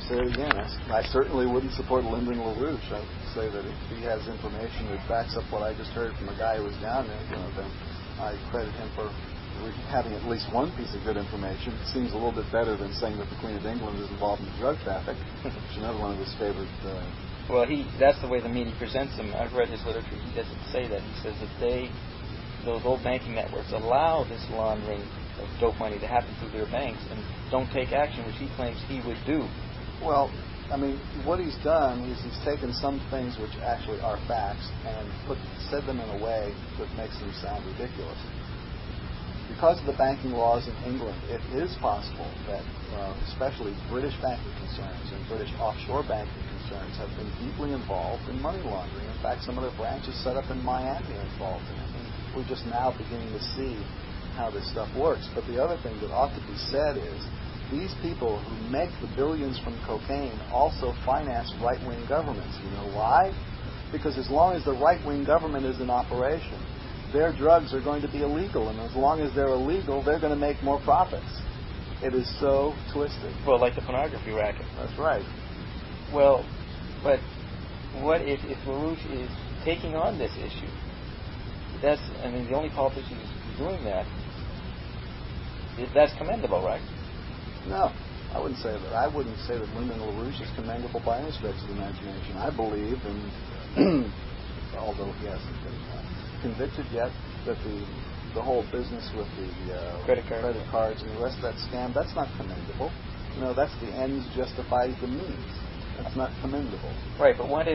say it again. I certainly wouldn't support Lyndon LaRouche. I would say that if he has information that backs up what I just heard from a guy who was down there, then I credit him for having at least one piece of good information. It seems a little bit better than saying that the Queen of England is involved in drug traffic, which is another one of his favorite. Well, that's the way the media presents him. I've read his literature. He doesn't say that. He says that those old banking networks, allow this laundering of dope money to happen through their banks and don't take action, which he claims he would do. Well, I mean, what he's done is he's taken some things which actually are facts and said them in a way that makes them sound ridiculous. Because of the banking laws in England, it is possible that especially British banking concerns and British offshore banking concerns have been deeply involved in money laundering. In fact, some of their branches set up in Miami are involved in it. And we're just now beginning to see how this stuff works. But the other thing that ought to be said is these people who make the billions from cocaine also finance right-wing governments. You know why? Because as long as the right-wing government is in operation, their drugs are going to be illegal, and as long as they're illegal, they're going to make more profits. It is so twisted. Well, like the pornography racket. That's right. Well, but what if LaRouche is taking on this issue? The only politician who's doing that, that's commendable, right? No, I wouldn't say that. I wouldn't say that Lyndon LaRouche is commendable by any stretch of the imagination. I believe, and although he hasn't been convicted yet, that the whole business with the credit cards and the rest of that scam, that's not commendable. That's the ends justifies the means. That's not commendable. Right, but what if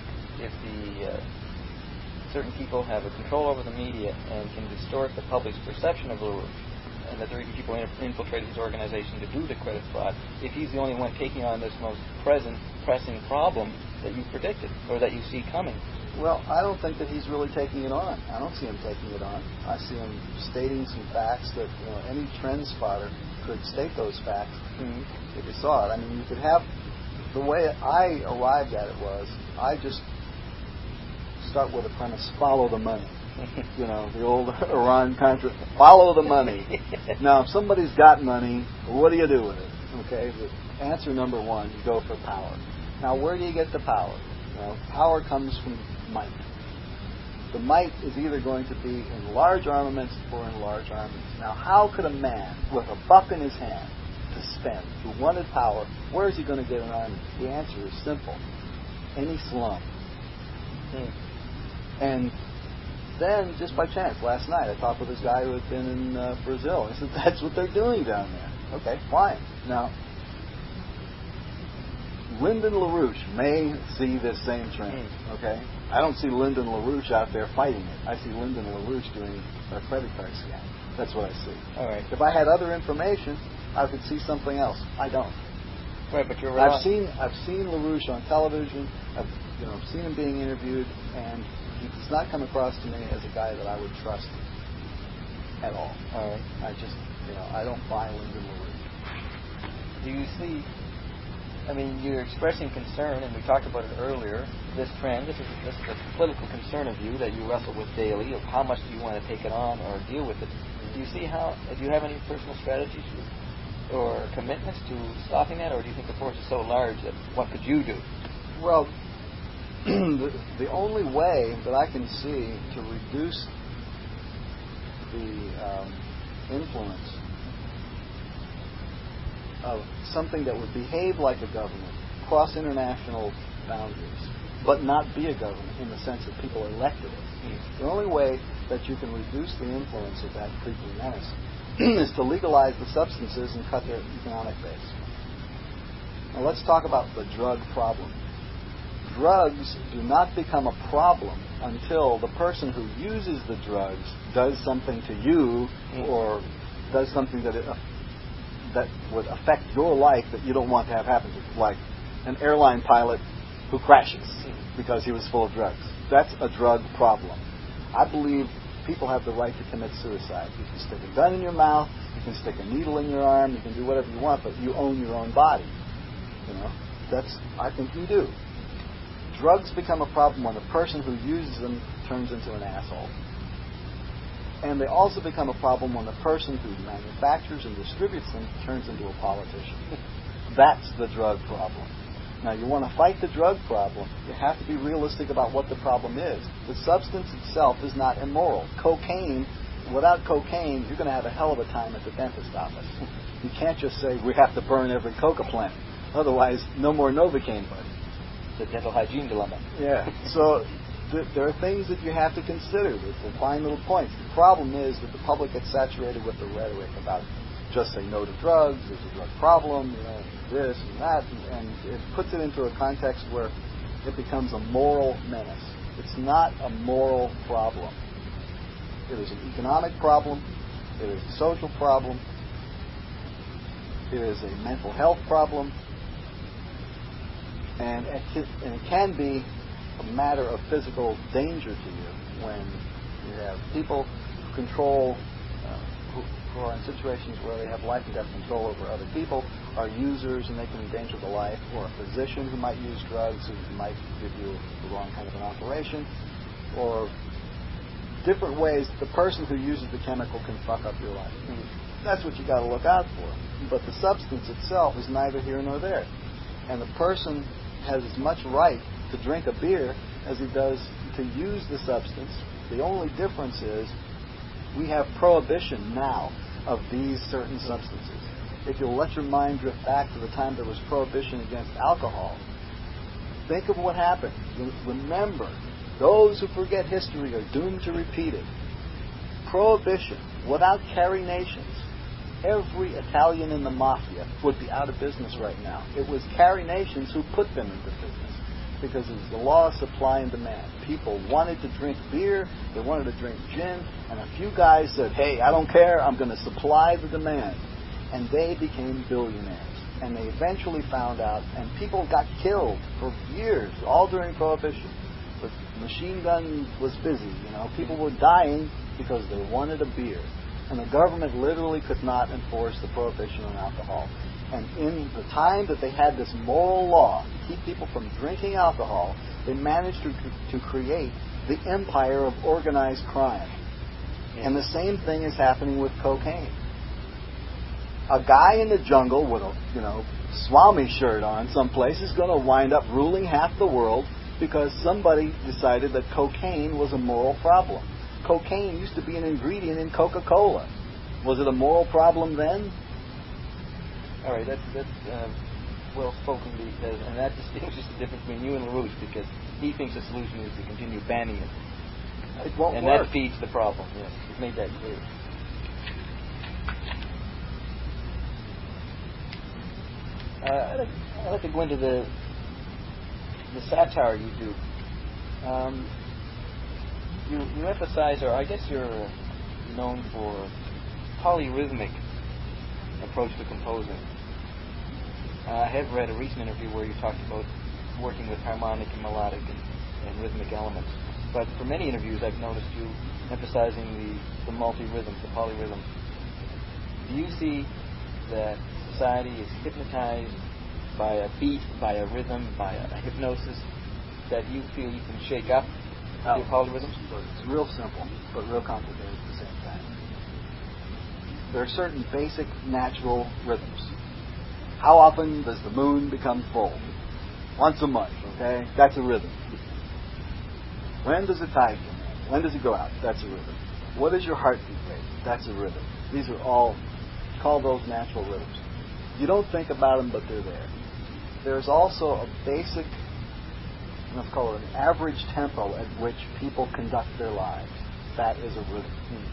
certain people have a control over the media and can distort the public's perception of LaRouche, and that there are people infiltrating his organization to do the credit fraud, if he's the only one taking on this most pressing problem that you predicted or that you see coming? Well, I don't think that he's really taking it on. I don't see him taking it on. I see him stating some facts that any trend spotter could state those facts if you saw it. I mean, you could have the way I arrived at it was I just start with a premise: follow the money. The old Iran-Contra, follow the money. Now, if somebody's got money, what do you do with it? Okay, the answer number one, you go for power. Now, where do you get the power? Power comes from might. The might is either going to be in large armaments or in large armies. Now, how could a man with a buck in his hand to spend, who wanted power, where is he going to get an army? The answer is simple: any slum. And then, just by chance, last night I talked with this guy who had been in Brazil. I said, that's what they're doing down there. Okay, fine. Now, Lyndon LaRouche may see this same trend. Okay, I don't see Lyndon LaRouche out there fighting it. I see Lyndon LaRouche doing a credit card scam. That's what I see. All right. If I had other information, I could see something else. I don't. Right, but you're right. I've seen LaRouche on television. I've seen him being interviewed, and he does not come across to me as a guy that I would trust at all. All right. I don't buy Lyndon LaRouche. Do you see? You're expressing concern, and we talked about it earlier. This trend, this is a political concern of you that you wrestle with daily. Of how much do you want to take it on or deal with it? Do you see do you have any personal strategies or commitments to stopping that, or do you think the force is so large that what could you do? Well, the only way that I can see to reduce the influence of something that would behave like a government, cross international boundaries, but not be a government in the sense that people elected it. The only way that you can reduce the influence of that creeping menace is to legalize the substances and cut their economic base. Now let's talk about the drug problem. Drugs do not become a problem until the person who uses the drugs does something to you or does something that would affect your life that you don't want to have happen to you, like an airline pilot who crashes because he was full of drugs. That's a drug problem. I believe people have the right to commit suicide. You can stick a gun in your mouth, you can stick a needle in your arm, you can do whatever you want, but you own your own body. I think you do. Drugs become a problem when the person who uses them turns into an asshole. And they also become a problem when the person who manufactures and distributes them turns into a politician. That's the drug problem. Now, you want to fight the drug problem, you have to be realistic about what the problem is. The substance itself is not immoral. Without cocaine, you're going to have a hell of a time at the dentist office. You can't just say, we have to burn every coca plant. Otherwise, no more Novocaine, buddy. The dental hygiene dilemma. Yeah. So there are things that you have to consider with the fine little points. The problem is that the public gets saturated with the rhetoric about just say no to drugs, there's a drug problem, this and that, and it puts it into a context where it becomes a moral menace. It's not a moral problem. It is an economic problem. It is a social problem. It is a mental health problem. And it can be a matter of physical danger to you when you have people who control, who are in situations where they have life and death control over other people, are users and they can endanger the life, or a physician who might use drugs who might give you the wrong kind of an operation, or different ways the person who uses the chemical can fuck up your life. That's what you got to look out for. But the substance itself is neither here nor there. And the person has as much right to drink a beer as he does to use the substance. The only difference is we have prohibition now of these certain substances. If you'll let your mind drift back to the time there was prohibition against alcohol, think of what happened. Remember, those who forget history are doomed to repeat it. Prohibition, without carry nations, every Italian in the mafia would be out of business right now. It was carry nations who put them into business because it was the law of supply and demand. People wanted to drink beer, they wanted to drink gin, and a few guys said, hey, I don't care, I'm going to supply the demand. And they became billionaires. And they eventually found out, and people got killed for years, all during Prohibition. The machine gun was busy, people were dying because they wanted a beer. And the government literally could not enforce the prohibition on alcohol. And in the time that they had this moral law to keep people from drinking alcohol, they managed to create the empire of organized crime. And the same thing is happening with cocaine. A guy in the jungle with a Swami shirt on someplace is going to wind up ruling half the world because somebody decided that cocaine was a moral problem. Cocaine used to be an ingredient in Coca-Cola. Was it a moral problem then? All right, that's well spoken, because, and that distinguishes the difference between you and LaRouche, because he thinks the solution is to continue banning it. It won't and work. That feeds the problem. Yes, he's made that clear. I'd like to go into the satire you do. You emphasize, or I guess you're known for polyrhythmic approach to composing. I have read a recent interview where you talked about working with harmonic and melodic and rhythmic elements. But for many interviews, I've noticed you emphasizing the multi-rhythms, the polyrhythms. Do you see that society is hypnotized by a beat, by a rhythm, by a hypnosis that you feel you can shake up with your polyrhythms? It's real simple, but real complicated at the same time. There are certain basic natural rhythms. How often does the moon become full? Once a month, okay? That's a rhythm. When does the tide come in? When does it go out? That's a rhythm. What is your heartbeat rate? That's a rhythm. These are all, call those natural rhythms. You don't think about them, but they're there. There's also a basic, let's call it an average tempo at which people conduct their lives. That is a rhythm.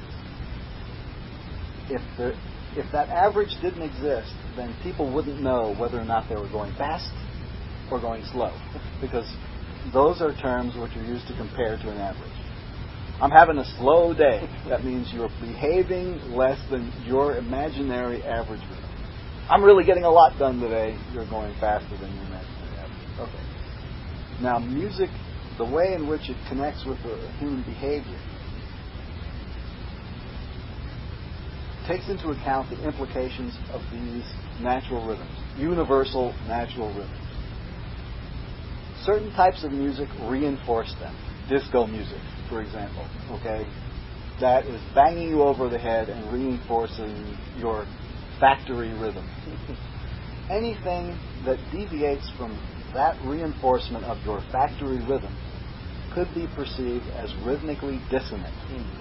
If that average didn't exist, then people wouldn't know whether or not they were going fast or going slow, because those are terms which are used to compare to an average. I'm having a slow day. That means you're behaving less than your imaginary average rhythm. I'm really getting a lot done today. You're going faster than your imaginary average. Okay. Now, music, the way in which it connects with the human behavior, takes into account the implications of these natural rhythms, universal natural rhythms. Certain types of music reinforce them. Disco music, for example, okay? That is banging you over the head and reinforcing your factory rhythm. anything that deviates from that reinforcement of your factory rhythm could be perceived as rhythmically dissonant.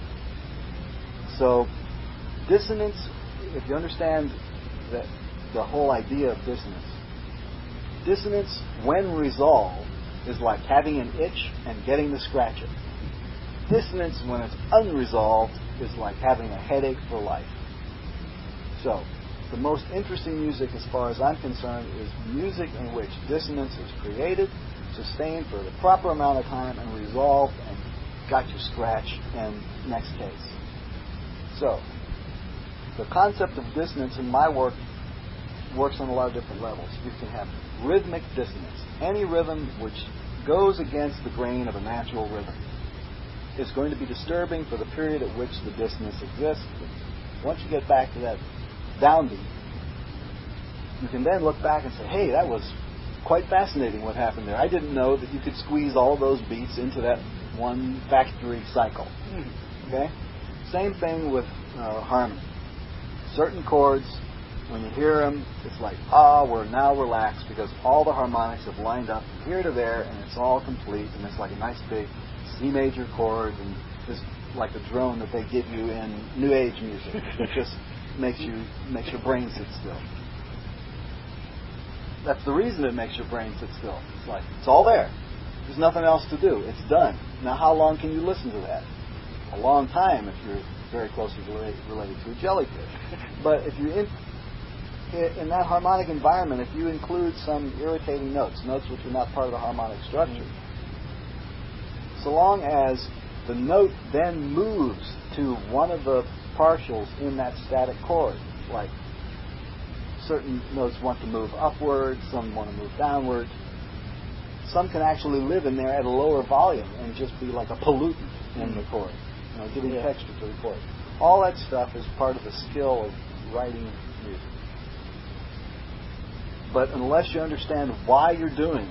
So, dissonance, if you understand the whole idea of dissonance, when resolved, is like having an itch and getting to scratch it. Dissonance, when it's unresolved, is like having a headache for life. So, the most interesting music, as far as I'm concerned, is music in which dissonance is created, sustained for the proper amount of time, and resolved, and got you scratched, and next case. So, the concept of dissonance in my work works on a lot of different levels. You can have rhythmic dissonance. Any rhythm which goes against the grain of a natural rhythm is going to be disturbing for the period at which the dissonance exists. Once you get back to that downbeat, you can then look back and say, hey, that was quite fascinating what happened there. I didn't know that you could squeeze all those beats into that one factory cycle. Okay? Same thing with harmony. Certain chords, when you hear them, it's like, we're now relaxed because all the harmonics have lined up from here to there, and it's all complete, and it's like a nice big C major chord, and it's like a drone that they give you in New Age music. It just makes your brain sit still. That's the reason it makes your brain sit still. It's like, it's all there. There's nothing else to do. It's done. Now, how long can you listen to that? A long time if you're very closely related to a jellyfish. But if you're in that harmonic environment, if you include some irritating notes which are not part of the harmonic structure, so long as the note then moves to one of the partials in that static chord, like certain notes want to move upward, some want to move downward, some can actually live in there at a lower volume and just be like a pollutant in the chord, giving texture to the chord. All that stuff is part of the skill of writing music. But unless you understand why you're doing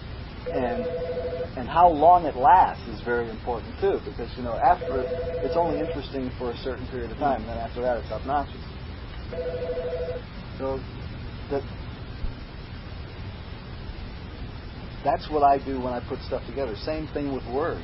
it and how long it lasts is very important too, because after it's only interesting for a certain period of time, and then after that it's obnoxious. So that's what I do when I put stuff together. Same thing with words.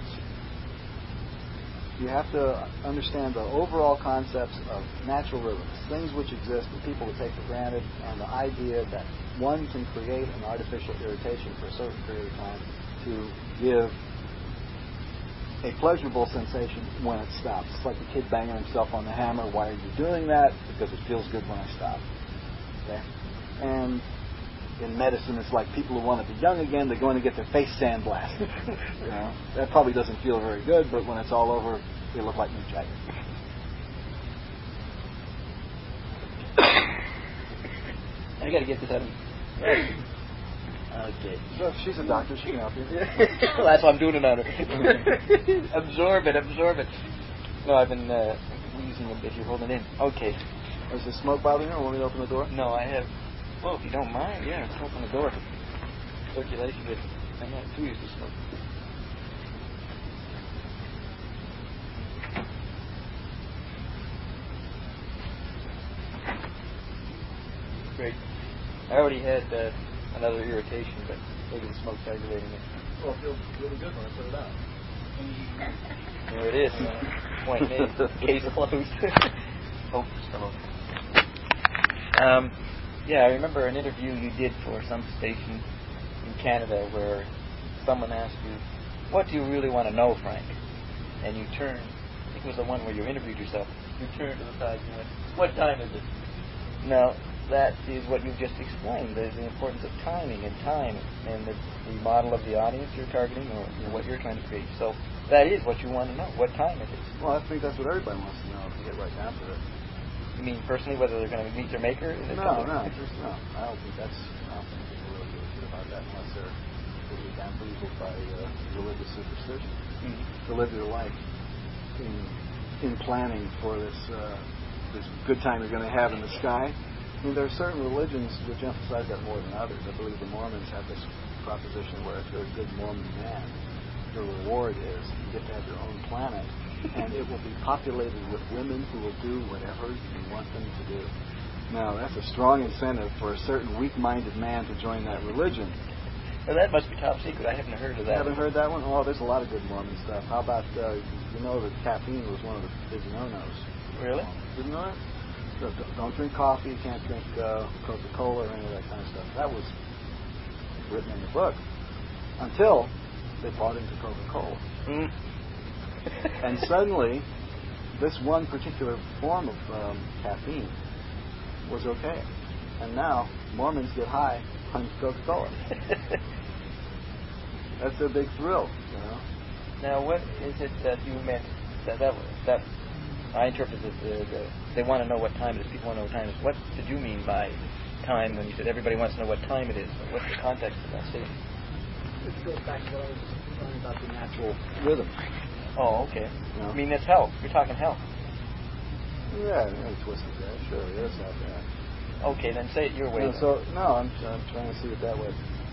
You have to understand the overall concepts of natural rhythms, things which exist that people would take for granted, and the idea that one can create an artificial irritation for a certain period of time to give a pleasurable sensation when it stops. It's like the kid banging himself on the hammer. Why are you doing that? Because it feels good when I stop. Okay? And in medicine, it's like people who want to be young again, they're going to get their face sandblasted. That probably doesn't feel very good, but when it's all over, they look like Mick Jagger. I got to get this out of me. Okay. So she's a doctor. She can help you. Well, that's why I'm doing it on her. Absorb it. No, I've been wheezing a bit here, holding it in. Okay. Is the smoke bothering you, or want me to open the door? No, I have. Well, if you don't mind, let's open the door. Circulation good. I'm not too used to smoke. Great. I already had another irritation, but maybe the smoke's aggravating it. Well, it feels really good when I put it out. There it is. Point made. Case closed. Oh, still open. I remember an interview you did for some station in Canada where someone asked you, what do you really want to know, Frank? And you turned, I think it was the one where you interviewed yourself, you turned to the side and went, what time is it? Now, that is what you've just explained. There's the importance of timing and time and the model of the audience you're targeting or what you're trying to create. So that is what you want to know. What time is it? Well, I think that's what everybody wants to know if you get right down to it. You mean personally whether they're going to meet their maker? No. I don't think people really give a shit about that unless they're really bamboozled by religious superstition. To live your life in planning for this good time you're going to have in the sky. I mean, there are certain religions which emphasize that more than others. I believe the Mormons have this proposition where if you're a good Mormon man, the reward is you get to have your own planet, and it will be populated with women who will do whatever you want them to do. Now, that's a strong incentive for a certain weak-minded man to join that religion. Well, that must be top secret. I haven't heard of that. You haven't heard that one? Oh, there's a lot of good Mormon stuff. How about, you know that caffeine was one of the big no-nos. Really? Didn't know that? So don't drink coffee, you can't drink Coca-Cola or any of that kind of stuff. That was written in the book. Until they bought into Coca-Cola. Mm. And suddenly, this one particular form of caffeine was okay. And now, Mormons get high on Coca-Cola. That's a big thrill, you know. Now, what is it that you meant that I interpreted they want to know what time it is. People want to know what time it is. What did you mean by time when you said everybody wants to know what time it is? What's the context of that statement? It goes back to what I was talking about, the natural rhythm. Oh, okay. You know? I mean, that's health. You're talking health. Yeah, twisted that. Sure, it is that bad. Okay, then say it your way. I'm trying to see it that way.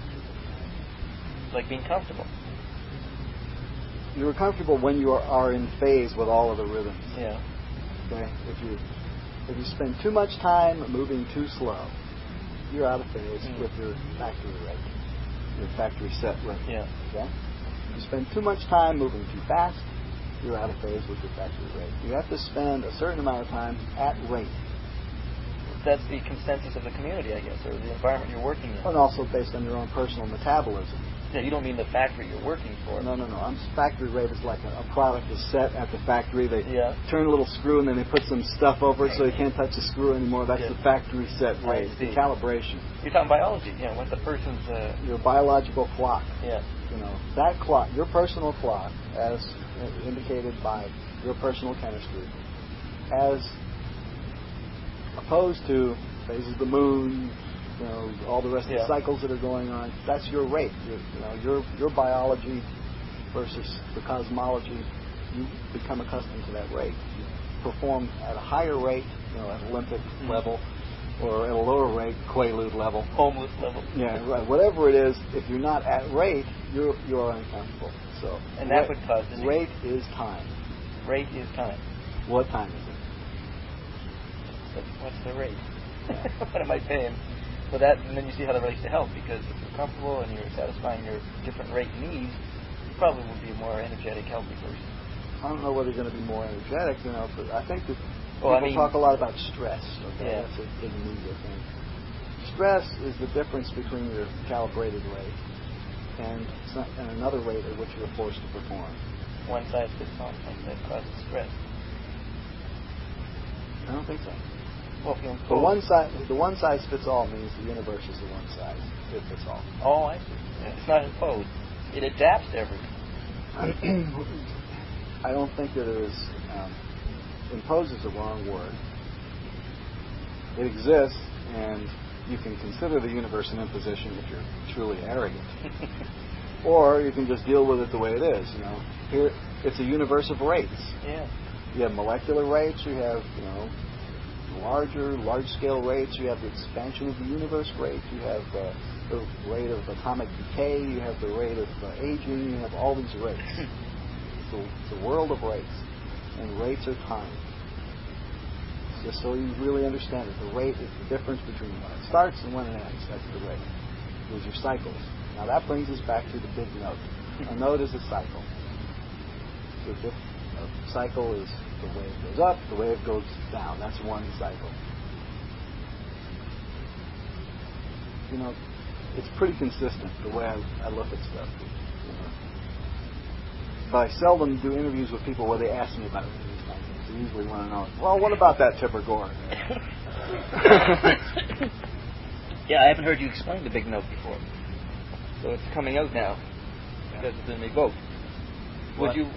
Like being comfortable. You're comfortable when you are in phase with all of the rhythms. Yeah. Okay. If you spend too much time moving too slow, you're out of phase with your factory rate, your factory set rate. Yeah. Okay. If you spend too much time moving too fast, you're out of phase with your factory rate. You have to spend a certain amount of time at rate. That's the consensus of the community, I guess, or the environment you're working in. And also based on your own personal metabolism. Yeah, you don't mean the factory you're working for. No. Factory rate is like a product is set at the factory. They turn a little screw and then they put some stuff over it so you can't touch the screw anymore. That's the factory set rate. It's the calibration. You're talking biology. Yeah, what the person's... Your biological clock. Yeah. You know, that clock, your personal clock, as indicated by your personal chemistry, as opposed to phases of the moon, you know, all the rest of the cycles that are going on. That's your rate. Your biology versus the cosmology. You become accustomed to that rate. You perform at a higher rate, you know, at Olympic level, or at a lower rate, Quaalude level, homeless level. Yeah, right. Whatever it is, if you're not at rate, you're uncomfortable. So, and that would cause disease. Rate is time. Rate is time. What time is it? What's the rate? What am I paying? Well, that, and then you see how that relates to health, because if you're comfortable and you're satisfying your different rate needs, you probably will be a more energetic, healthy person. I don't know whether you're going to be more energetic, you know, but I think that people talk a lot about stress. Okay, that's a big media thing. Stress is the difference between your calibrated rate and another rate at which you're forced to perform. One size fits all, that causes stress. I don't think so. Well, the one size fits all means the universe is the one size fits all. Oh, I see. Yeah. It's not imposed. It adapts to everything. I don't think that it is. Impose is the wrong word. It exists, and you can consider the universe an imposition if you're truly arrogant, or you can just deal with it the way it is. You know, here it's a universe of rates. Yeah. You have molecular rates. You have large-scale rates. You have the expansion of the universe rate. You have the rate of atomic decay. You have the rate of aging. You have all these rates. It's a world of rates, and rates are time. Just so you really understand it, the rate is the difference between when it starts and when it ends. That's the rate. Those are cycles. Now that brings us back to the big note. A note is a cycle. A cycle is the wave goes up, the wave goes down. That's one cycle. You know, it's pretty consistent the way I look at stuff. You know. But I seldom do interviews with people where they ask me about these kind of things. They usually want to know, well, what about that Tipper Gore? Yeah, I haven't heard you explain the big note before. So it's coming out now because it's been revoked. Would you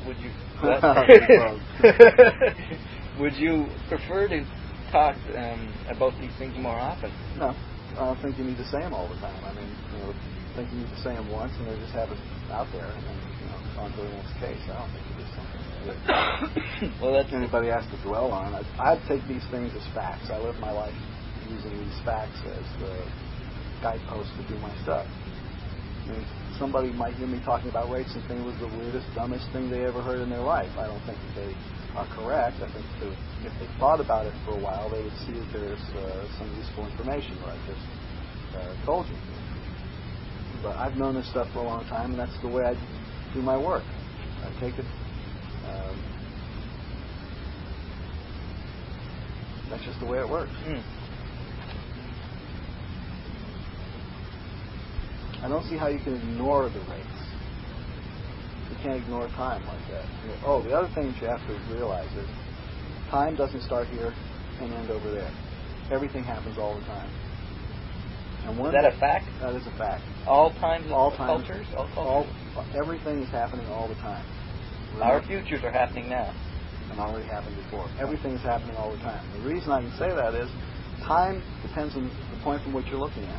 would you prefer to talk about these things more often? No, I don't think you need to say them all the time. I mean, I think you need to say them once and then just have it out there and then, on to the next case. I don't think you do something. Well, that's anybody has to dwell on. I'd take these things as facts. I live my life using these facts as the guideposts to do my stuff. I mean, somebody might hear me talking about rates and think it was the weirdest, dumbest thing they ever heard in their life. I don't think that they are correct. I think that if they thought about it for a while, they would see that there's some useful information that I just told you. But I've known this stuff for a long time, and that's the way I do my work. I take it. That's just the way it works. I don't see how you can ignore the rates. You can't ignore time like that. Oh, the other thing that you have to realize is time doesn't start here and end over there. Everything happens all the time. And is that a fact? That is a fact. All times, all cultures? All cultures? Everything is happening all the time. Our futures are happening now. And already happened before. Everything is happening all the time. The reason I can say that is time depends on the point from which you're looking at.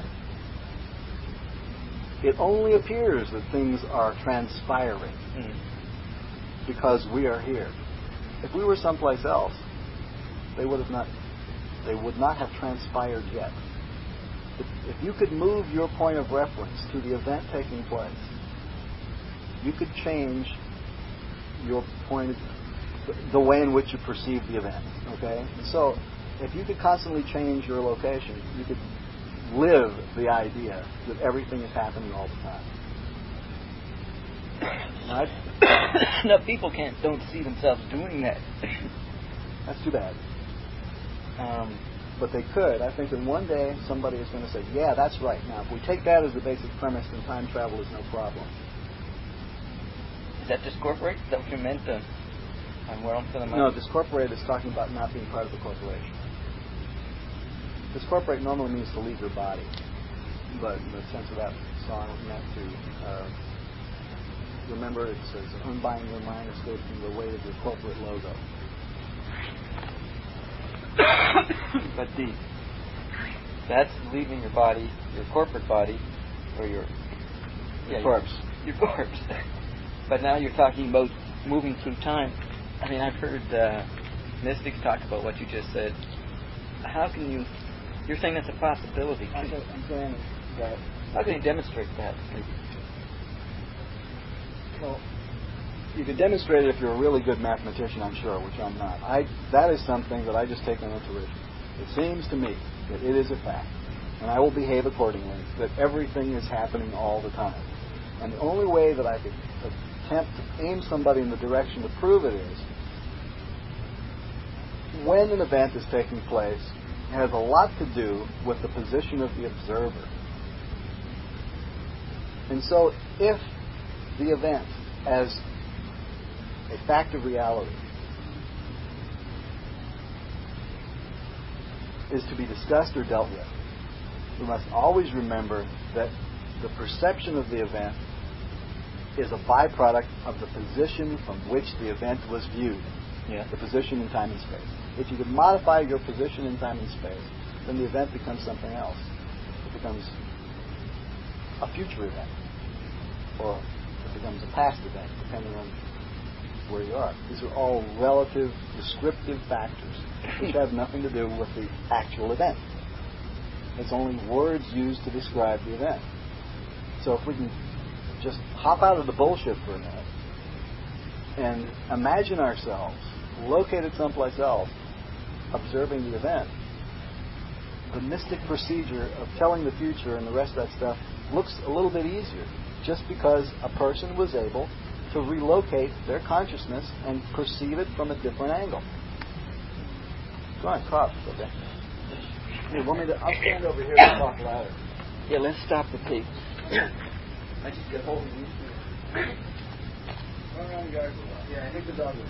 It only appears that things are transpiring because we are here. If we were someplace else, they would not have transpired yet. If you could move your point of reference to the event taking place, you could change your point, the way in which you perceive the event. Okay? So, if you could constantly change your location, you could live the idea that everything is happening all the time. Right? No, people don't see themselves doing that. That's too bad. But they could. I think that one day somebody is going to say, yeah, that's right. Now, if we take that as the basic premise, then time travel is no problem. Is that discorporate? Is that what you meant? No, discorporate is talking about not being part of the corporation. Discorporate normally means to leave your body, but in the sense of that song it meant to remember it says unbind your mind, escape from the weight of your corporate logo. But that's leaving your body, your corporate body, or your corpse. Your corpse. But now you're talking about moving through time. I mean, I've heard mystics talk about what you just said. How can you? You're saying that's a possibility. I'm saying that. How can you demonstrate that? Well, you can demonstrate it if you're a really good mathematician, I'm sure, which I'm not. That is something that I just take on intuition. It seems to me that it is a fact, and I will behave accordingly, that everything is happening all the time. And the only way that I could attempt to aim somebody in the direction to prove it is when an event is taking place, it has a lot to do with the position of the observer. And so if the event as a fact of reality is to be discussed or dealt with, we must always remember that the perception of the event is a byproduct of the position from which the event was viewed. Yeah. The position in time and space. If you could modify your position in time and space, then the event becomes something else. It becomes a future event, or it becomes a past event, depending on where you are. These are all relative, descriptive factors which have nothing to do with the actual event. It's only words used to describe the event. So if we can just hop out of the bullshit for a minute and imagine ourselves located someplace else, observing the event, the mystic procedure of telling the future and the rest of that stuff looks a little bit easier, just because a person was able to relocate their consciousness and perceive it from a different angle. Go on, cough, okay? Hey, I'll stand over here and talk louder. Yeah, let's stop the tape. I just get hold of you. Run around the yard for a while. Yeah, I think the dog will.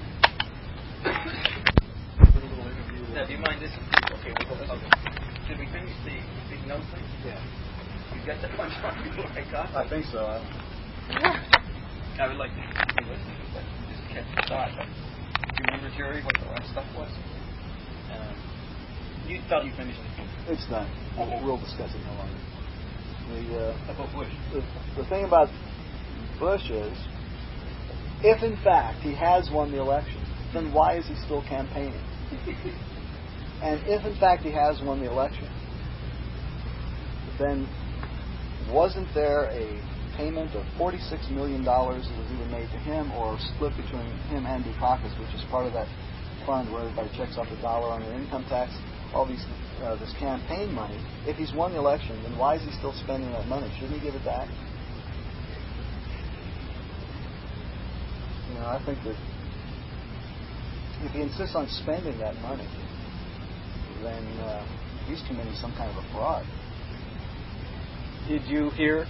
Now, do you mind this? Okay, we'll go this way. Should we finish the big note thing? Yeah. You got that much on before I got? I think so. I would like to be listening, but just catch the thought. But do you remember, Jerry, what the last stuff was? You thought you finished it. It's done. We'll discuss it no longer. About Bush. The thing about Bush is, if in fact he has won the election, then why is he still campaigning? And if in fact he has won the election, then wasn't there a payment of $46 million that was either made to him or split between him and Dukakis, which is part of that fund where everybody checks off $1 on their income tax, all these this campaign money. If he's won the election, then why is he still spending that money? Shouldn't he give it back? I think that if he insists on spending that money, then he's committing some kind of a fraud. Did you hear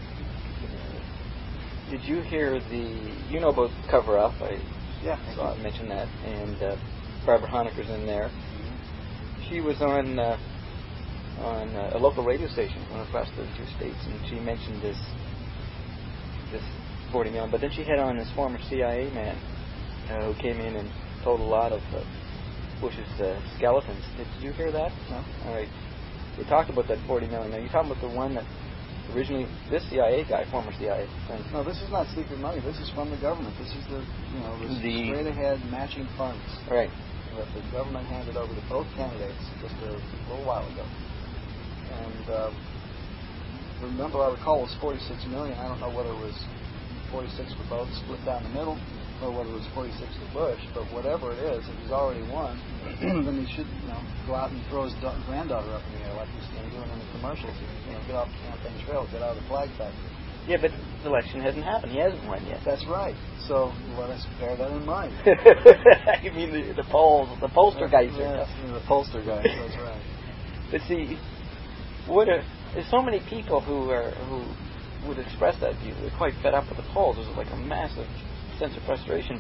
about Cover-Up? I saw it mention that, and Barbara Honecker's in there. Mm-hmm. She was on a local radio station from across the 2 states, and she mentioned this $40 million. But then she had on this former CIA man who came in and told a lot of Bush's skeletons. Did you hear that? No. All right. We talked about that $40 million. Now you're talking about the one that originally this CIA guy, former CIA thing. No, this is not secret money. This is from the government. This is the straight ahead matching funds. Right. That the government handed over to both candidates just a little while ago. And remember, I recall it was $46 million. I don't know whether it was 46 for both, split down the middle, or whether it was 46 for Bush. But whatever it is, if he's already won, then he should go out and throw his granddaughter up in the air like he's doing in the commercials. Get off the campaign trail, get out of the flag factory. Yeah, but the election hasn't happened. He hasn't won yet. That's right. So let us bear that in mind. You mean the pollster guys? Yeah, the pollster guys. That's right. But see, there's so many people who would express that view. They're quite fed up with the polls. There's like a massive sense of frustration.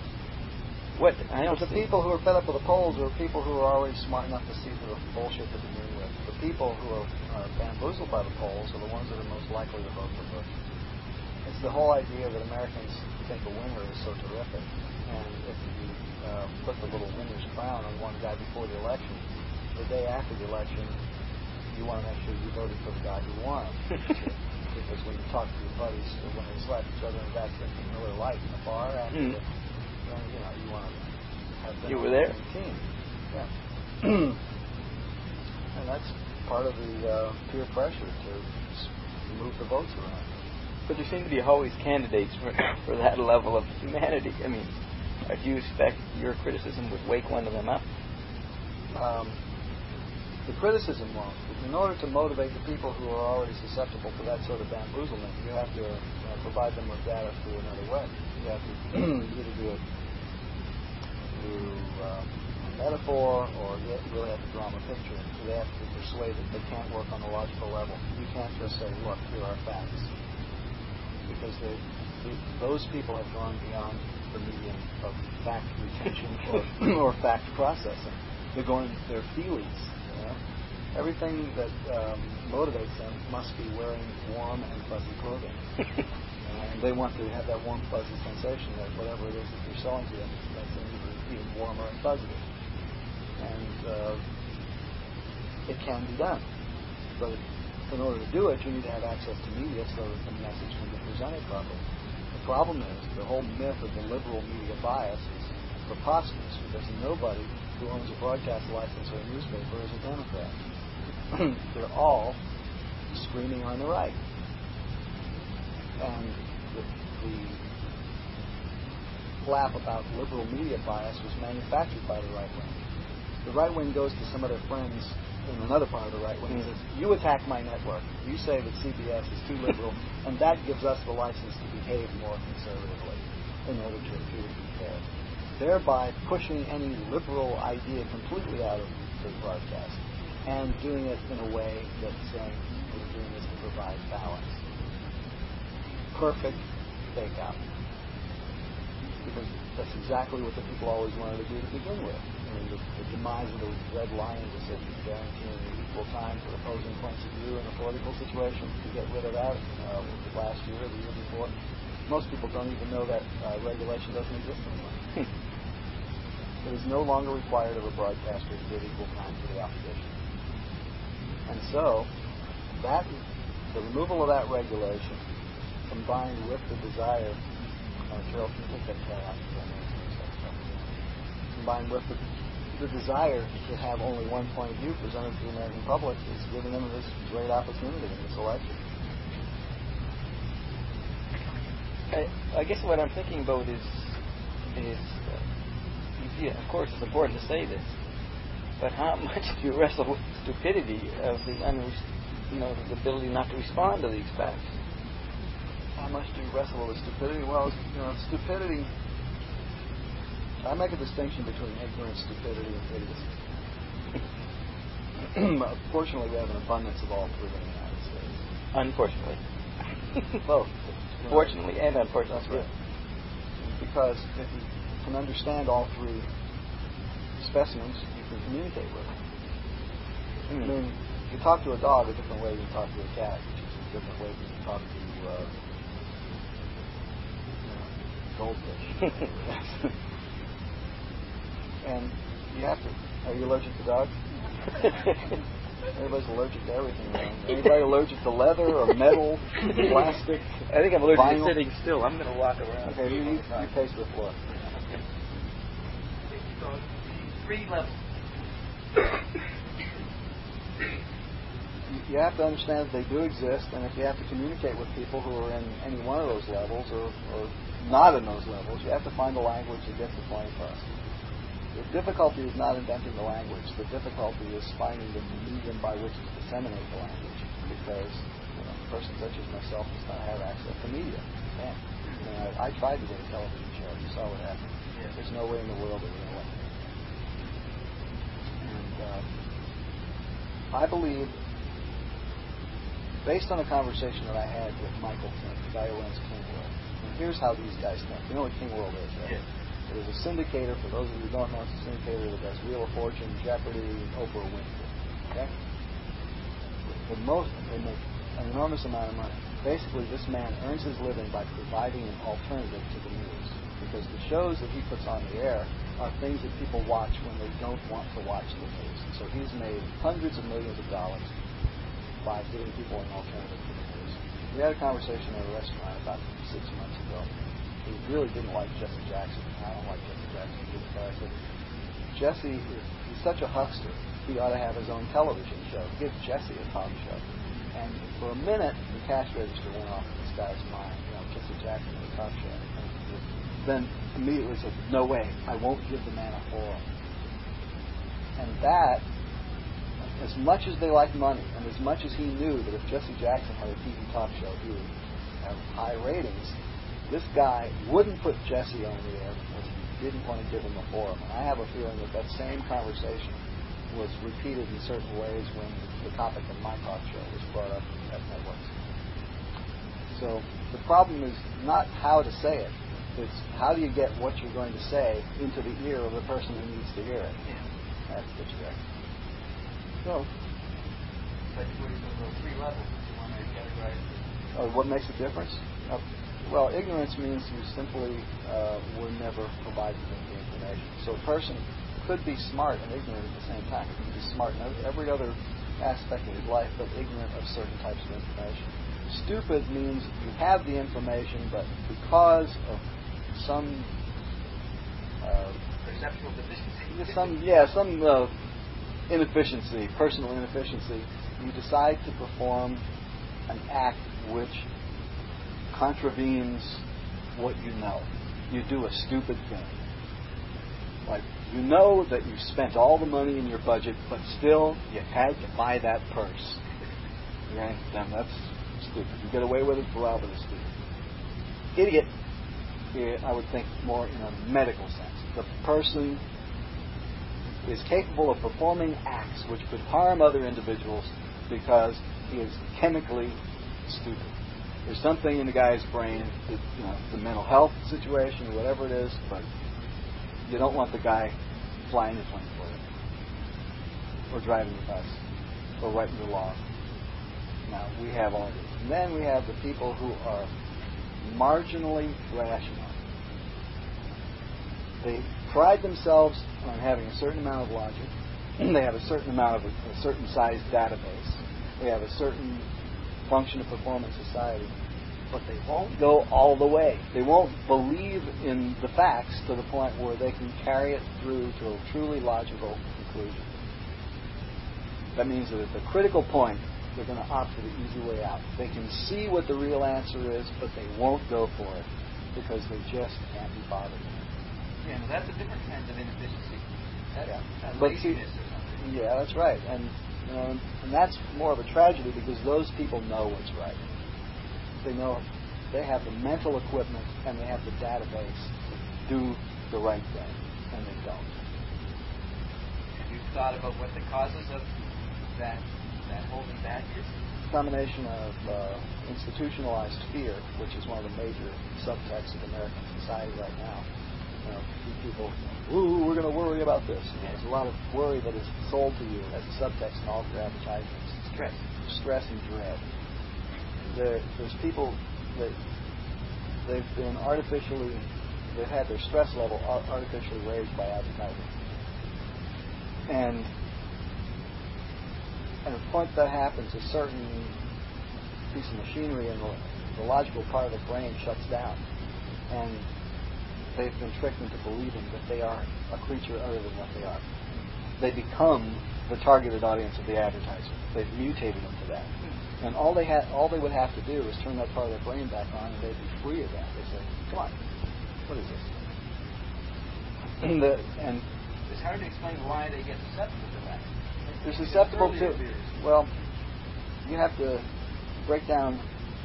The people who are fed up with the polls are people who are already smart enough to see through the bullshit to begin with. The people who are bamboozled by the polls are the ones that are most likely to vote for Bush. It's the whole idea that Americans think a winner is so terrific, and if you put the little winner's crown on one guy before the election, the day after the election, you want to make sure you voted for the guy who won. Because when you talk to your buddies, when they slap each other in the back of the Miller Lite in the bar after you want to have them on the team. Yeah. And that's part of the peer pressure to move the votes around. But there seem to be always candidates for that level of humanity. I mean, do you expect your criticism would wake one of them up? The criticism won't. In order to motivate the people who are already susceptible to that sort of bamboozlement, you have to provide them with data through another way. You have to either do it through metaphor, or you really have to draw them a picture. So they have to be persuaded. They can't work on a logical level. You can't just say, look, here are facts. Because those people have gone beyond the medium of fact retention or fact processing. They're going to their feelings. Everything that motivates them must be wearing warm and fuzzy clothing. And they want to have that warm, fuzzy sensation that whatever it is that you're selling to them makes them even warmer and fuzzier. And it can be done. But in order to do it, you need to have access to media so that the message can be presented properly. The problem is the whole myth of the liberal media bias is preposterous, because nobody who owns a broadcast license or a newspaper is a Democrat. They're all screaming on the right. And the flap about liberal media bias was manufactured by the right wing. The right wing goes to some of their friends in another part of the right wing and says, you attack my network. You say that CBS is too liberal, and that gives us the license to behave more conservatively in order to appear to be fair. Thereby pushing any liberal idea completely out of the broadcast and doing it in a way that's saying we're doing this to provide balance. Perfect fake-out. Because that's exactly what the people always wanted to do to begin with. I mean, the demise of the Red Lion decision, guaranteeing equal time for opposing points of view in a political situation, to get rid of that last year or the year before. Most people don't even know that regulation doesn't exist anymore. It is no longer required of a broadcaster to give equal time to the opposition. And so, the removal of that regulation, combined with the desire, Cheryl, can you take that cat out? Combined with the desire to have only one point of view presented to the American public, is giving them this great opportunity in this election. I guess what I'm thinking about is of course, it's important to say this, but how much do you wrestle with the stupidity of the ability not to respond to these facts? How much do you wrestle with stupidity? Well, stupidity. I make a distinction between ignorance, stupidity, and idiocy. Fortunately, we have an abundance of all three in the United States. Unfortunately. Both. Fortunately and unfortunately. That's right. Because if you can understand all three specimens, you can communicate with them. I mean, you talk to a dog a different way than you talk to a cat, which is a different way than you talk to goldfish. And you have to. Are you allergic to dogs? Everybody's allergic to everything. Anybody allergic to leather or metal, plastic? I think I'm allergic vinyl? to sitting still. I'm going to walk around. Okay, you pace the floor. So, 3 levels. You have to understand that they do exist, and if you have to communicate with people who are in any one of those levels or not in those levels, you have to find a language that gets the point across. The difficulty is not inventing the language. The difficulty is finding the medium by which to disseminate the language, because a person such as myself does not have access to media. Man, I tried to get a television show. You saw what happened. Yeah. There's no way in the world that we're going to let me. And I believe, based on a conversation that I had with Michael King, the guy who runs King World, and here's how these guys think. You know what King World is, right? Yeah. It is a syndicator. For those of you who don't know, it's a syndicator that does Wheel of Fortune, Jeopardy, Oprah Winfrey. Okay? They make an enormous amount of money. Basically, this man earns his living by providing an alternative to the news, because the shows that he puts on the air are things that people watch when they don't want to watch the news. So he's made hundreds of millions of dollars by giving people an alternative to the news. We had a conversation at a restaurant about 6 months ago. He really didn't like Jesse Jackson. I don't like Jesse Jackson because I said, Jesse he's such a huckster. He ought to have his own television show. Give Jesse a talk show. And for a minute, the cash register went off in this guy's mind. Jesse Jackson, a talk show. And then immediately said, no way, I won't give the man a forum. And that, as much as they like money, and as much as he knew that if Jesse Jackson had a TV talk show, he would have high ratings, this guy wouldn't put Jesse on the air because he didn't want to give him a forum. And I have a feeling that same conversation was repeated in certain ways when the topic of my talk show was brought up at networks. So the problem is not how to say it. It's how do you get what you're going to say into the ear of the person who needs to hear it. Yeah. That's the trick. So, but we're going to go 3 levels if you want to categorize it. What makes a difference? Well, ignorance means you simply were never provided with the information. So a person could be smart and ignorant at the same time. He could be smart in every other aspect of his life, but ignorant of certain types of information. Stupid means you have the information, but because of some perceptual deficiency, some inefficiency, personal inefficiency, you decide to perform an act which contravenes what you know. You do a stupid thing. Like, you know that you spent all the money in your budget, but still you had to buy that purse. Okay? Then that's stupid. You get away with it, go out with it, stupid. Idiot, I would think more in a medical sense. The person is capable of performing acts which could harm other individuals because he is chemically stupid. There's something in the guy's brain, that, the mental health situation, whatever it is, but you don't want the guy flying the plane for you, or driving the bus, or writing the law. Now, we have all this. And then we have the people who are marginally rational. They pride themselves on having a certain amount of logic. They have a certain amount of a certain size database. They have a certain function of performance society, but they won't go all the way. They won't believe in the facts to the point where they can carry it through to a truly logical conclusion. That means that at the critical point, they're going to opt for the easy way out. They can see what the real answer is, but they won't go for it. because they just can't be bothered. Yeah, well, that's a different kind of inefficiency. That's laziness or something. Yeah, that's right. And and that's more of a tragedy because those people know what's right. They know they have the mental equipment and they have the database to do the right thing, and they don't. Have you thought about what the causes of that holding back is? Combination of institutionalized fear, which is one of the major subtexts of American society right now. People, ooh, we're going to worry about this. There's a lot of worry that is sold to you as a subtext in all of your advertisements. Stress and dread. There's people that they've had their stress level artificially raised by advertising. And at the point that happens, a certain piece of machinery in the logical part of the brain shuts down. And they've been tricked into believing that they are a creature other than what they are. They become the targeted audience of the advertiser. They've mutated into that. And all they would have to do is turn that part of their brain back on, and they'd be free of that. They say, "Come on, what is this?" And it's hard to explain why they get susceptible to that. They're susceptible to. Well, you have to break down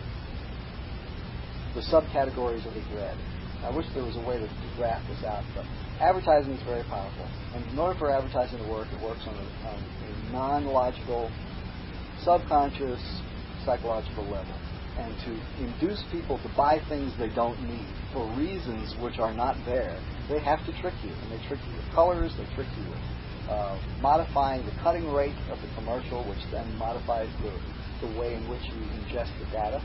the subcategories of the dread. I wish there was a way to graph this out, but advertising is very powerful. And in order for advertising to work, it works on a non-logical, subconscious, psychological level. And to induce people to buy things they don't need for reasons which are not there, they have to trick you. And they trick you with colors, they trick you with modifying the cutting rate of the commercial, which then modifies the way in which you ingest the data.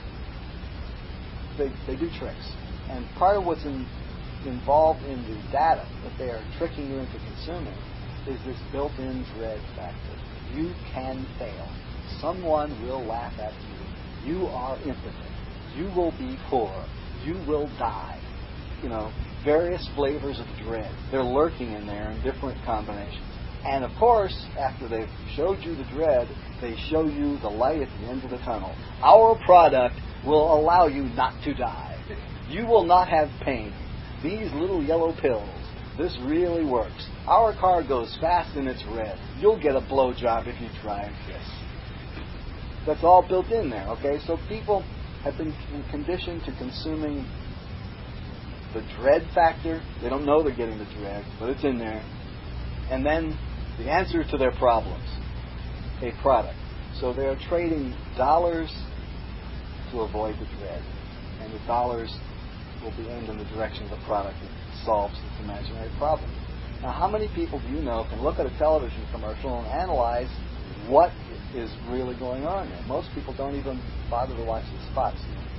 They do tricks. And part of what's involved in the data that they are tricking you into consuming is this built-in dread factor. You can fail. Someone will laugh at you. You are impotent. You will be poor. You will die. Various flavors of dread. They're lurking in there in different combinations. And of course, after they've showed you the dread, they show you the light at the end of the tunnel. Our product will allow you not to die. You will not have pain. These little yellow pills, this really works. Our car goes fast and it's red. You'll get a blowjob if you drive this. That's all built in there, okay? So people have been conditioned to consuming the dread factor. They don't know they're getting the dread, but it's in there. And then the answer to their problems, a product. So they're trading dollars to avoid the dread. And the dollars will be aimed in the direction of the product that solves this imaginary problem. Now, how many people do you know can look at a television commercial and analyze what is really going on there? Most people don't even bother to watch the spots.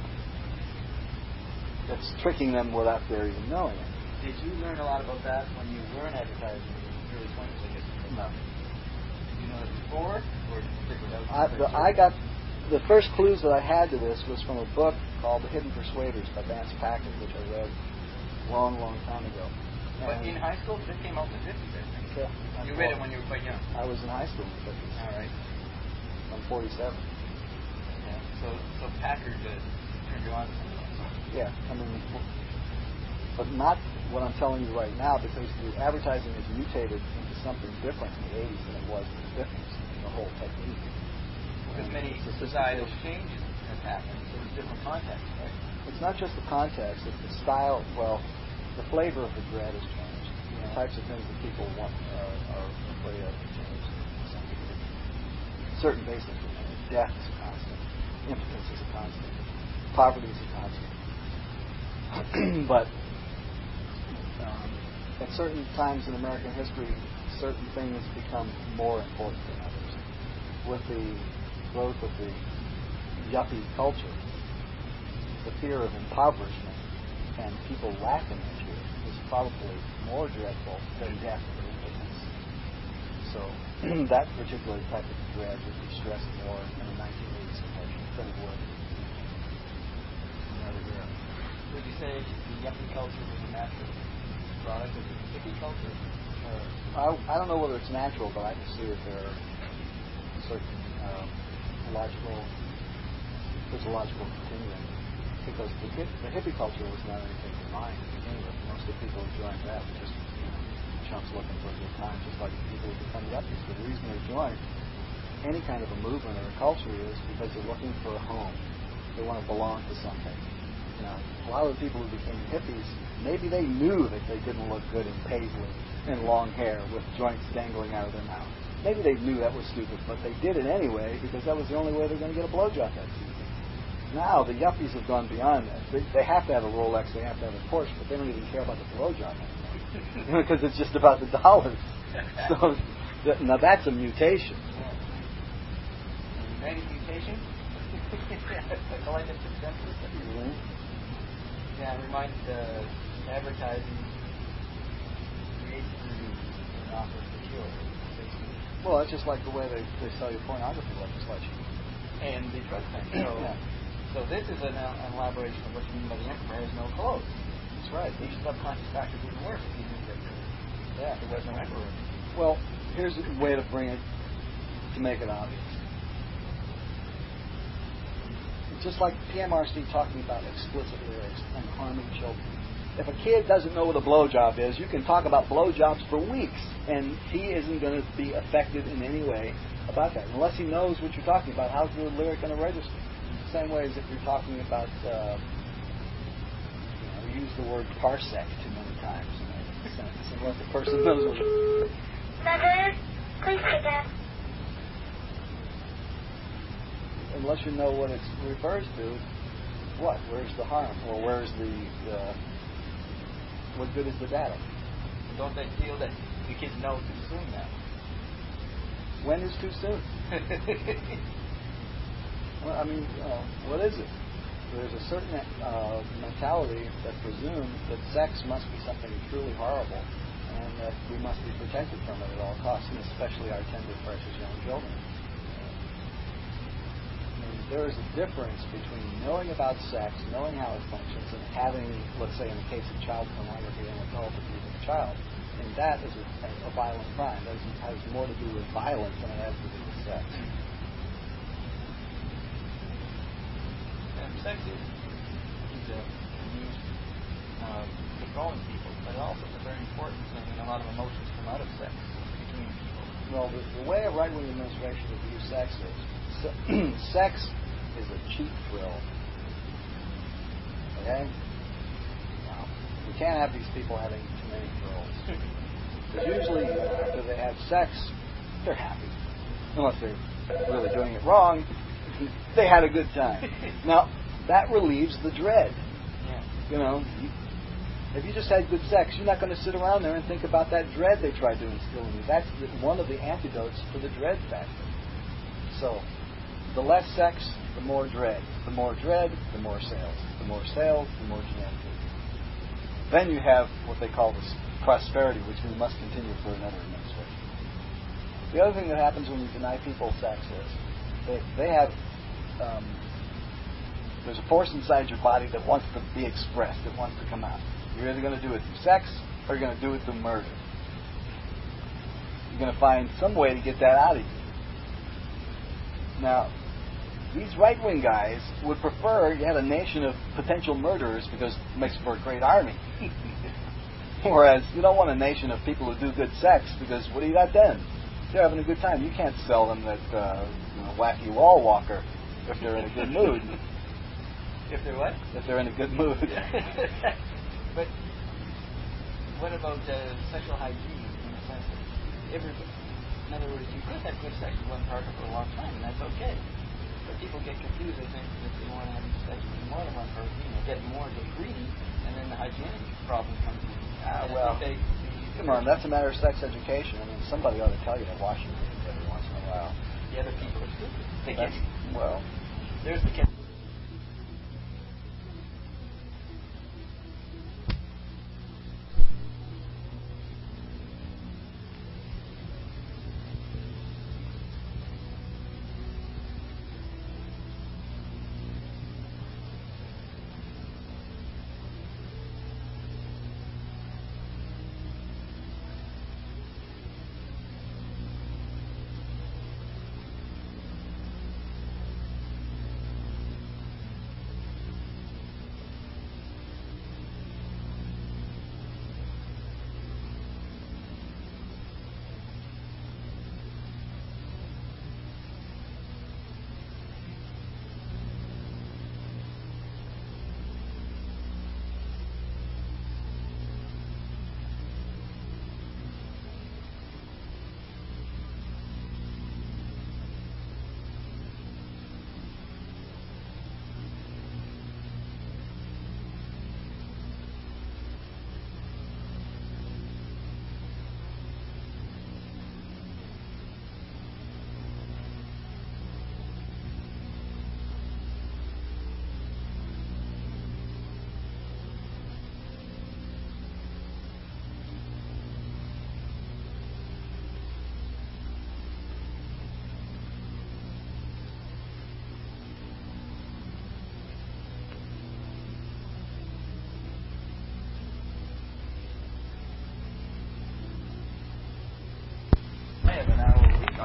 It's tricking them without their even knowing it. Did you learn a lot about that when you were in advertising in the early 20s, I guess? No. Did you know it before, or did you figure it out? I got the first clues that I had to this was from a book called The Hidden Persuaders by Vance Packard, which I read a long, long time ago. But in high school? Because it came out in the 50s, I think. Yeah. You read it when you were quite young? I was in high school in the 50s. All right. I'm 47. Yeah. So Packard turned you on to something like that. Yeah. But not what I'm telling you right now, because the advertising has mutated into something different in the 80s than it was in the 50s, the whole technique. Because many societal changes have happened, so it's different context, right? It's not just the context, it's the style. Well, the flavor of the dread has changed. The types of things that people want are afraid of have changed to some degree. Certain basic things. Death is a constant. Impotence is a constant. Poverty is a constant. But at certain times in American history, certain things become more important than others. With the growth of the yuppie culture, the fear of impoverishment and people lacking in fear is probably more dreadful than death or impotence. So that particular type of dread would be stressed more in the 1980s than it would in another era. Would you say the yuppie culture was a natural product of the hippie culture? I don't know whether it's natural, but I can see that there are certain physiological continuum. because the hippie culture was not anything to mind to begin with. Most of the people who joined that were just chumps looking for a good time, just like the people who become yuppies. But the reason they join any kind of a movement or a culture is because they're looking for a home. They want to belong to something. A lot of the people who became hippies, maybe they knew that they didn't look good in paisley and long hair with joints dangling out of their mouth. Maybe they knew that was stupid, but they did it anyway because that was the only way they're going to get a blowjob that season. Now the yuppies have gone beyond that. They have to have a Rolex, they have to have a Porsche, but they don't even care about the blowjob anymore because it's just about the dollars. So now that's a mutation. United mutation? Psychological consensus? Mm-hmm. Yeah, it reminds advertising creates disease and offers the cure. Well, it's just like the way they sell you pornography legislation. And the drug thing. So this is an elaboration of what you mean by the emperor has no clothes. That's right. These subconscious factors wouldn't work if you knew that there was no emperor. Well, here's a way to bring it, to make it obvious. Just like PMRC talking about explicit lyrics and harming children. If a kid doesn't know what a blowjob is, you can talk about blowjobs for weeks, and he isn't going to be affected in any way about that. Unless he knows what you're talking about, how's the lyric going to register? Same way as if you're talking about, you use the word parsec too many times in a sentence, unless the person knows what it is. Mother, please sit down. Unless you know what it refers to, what? Where's the harm? Or where's what good is the data? Don't they feel that the kids know too soon now? When is too soon? Well, I mean, what is it? There's a certain mentality that presumes that sex must be something truly horrible and that we must be protected from it at all costs, and especially our tender, precious young children. There is a difference between knowing about sex, knowing how it functions, and having, let's say in the case of child pornography, an adult abusing a child. And that is a violent crime. That has more to do with violence than it has to do with sex. And sex is used controlling people, but also it's a very important thing, and a lot of emotions come out of sex between people. Well, the way a right-wing administration would view sex is, sex is a cheap thrill. Okay? Now, we can't have these people having too many thrills. Because usually, after they have sex, they're happy. Unless they're really doing it wrong, they had a good time. Now, that relieves the dread. If you just had good sex, you're not going to sit around there and think about that dread they tried to instill in you. That's one of the antidotes for the dread factor. So, the less sex, the more dread. The more dread, the more sales. The more sales, the more genetic. Then you have what they call this prosperity, which we must continue for another administration. The other thing that happens when you deny people sex is they have there's a force inside your body that wants to be expressed, that wants to come out. You're either going to do it through sex or you're going to do it through murder. You're going to find some way to get that out of you. Now, these right-wing guys would prefer you had a nation of potential murderers because it makes for a great army. Whereas you don't want a nation of people who do good sex because what do you got then? They're having a good time. You can't sell them that wacky wall walker if they're in a good mood. If they're what? If they're in a good mood. But what about sexual hygiene in the sense that everybody, in other words, you could have good sex with one partner for a long time, and that's okay. But people get confused. They think that they want to have sex with more than one person, get more, get greedy, and then the hygienic problem comes in. Come on, that's a matter of sex education. I mean, somebody ought to tell you to wash your hands every once in a while. The other people are stupid. There's the catch.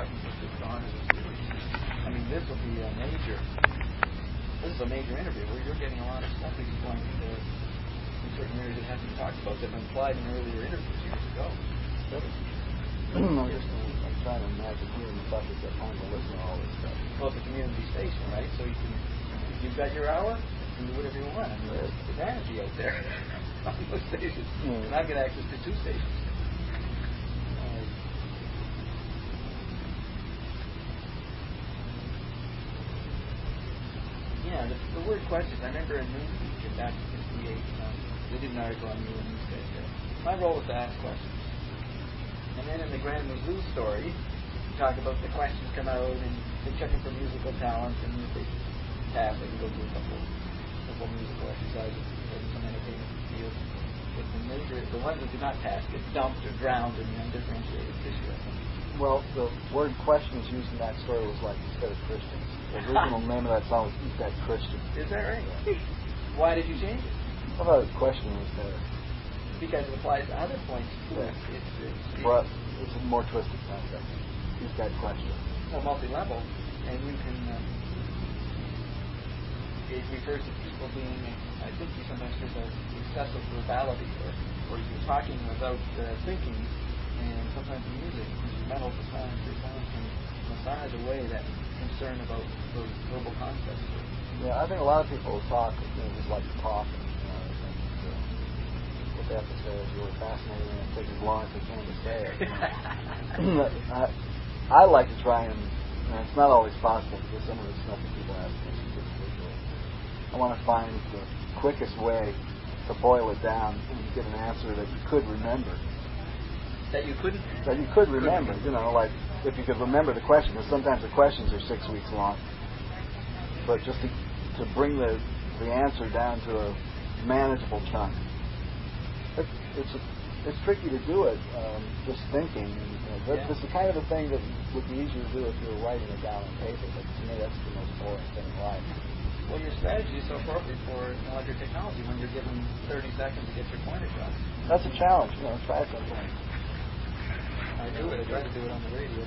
talking about this honors series. I mean, this will be a major. This is a major interview where you're getting a lot of stuff explained in certain areas that haven't been talked about that have been implied in earlier interviews years ago. I'm trying to imagine hearing the buckets at time to listen to all this stuff. Well, it's a community station, right? So you've got your hour, you can do whatever you want. I mean, there's vanity out there on those stations. And I've got access to 2 stations. Yeah, the word questions. I remember in Newsweek back in 1958, they did an article on you and Newsweek. My role was to ask questions. And then in the Grand Mizzou story, you talk about the questions come out and they're checking for musical talent and they pass. They can go through a couple musical exercises and some entertainment deals. But the ones that do not pass get dumped or drowned in the undifferentiated tissue, I think. Well, the word questions used in that story was like instead of Christians. The original name of that song was Eat That Christian. Is that right? Why did you change it? I thought the question was better. Because it applies to other points too. But it's a more twisted concept. Eat That Question. Well, multi-level, and you can. It refers to people being. I think you sometimes use excessive verbality, or you're talking without thinking, and sometimes the music, instrumental for sound, can massage away that concern about those verbal concepts. Yeah, I think a lot of people talk, just like to talk. What they have to say is really fascinating and it takes as long as they can to say it. I like to try and it's not always possible because some of the stuff that people ask is individual. I want to find the quickest way to boil it down and get an answer that you could remember. That you couldn't? That you could remember, like if you could remember the question, because sometimes the questions are 6 weeks long. But just to bring the answer down to a manageable chunk. It's tricky to do it just thinking. This is kind of the thing that would be easier to do if you were writing it down on paper. But to me, that's the most boring thing in life. Well, your strategy is so appropriate for knowledge or technology when you're given 30 seconds to get your point across. That's a challenge. Try it sometime. I do it. I try to do it on the radio.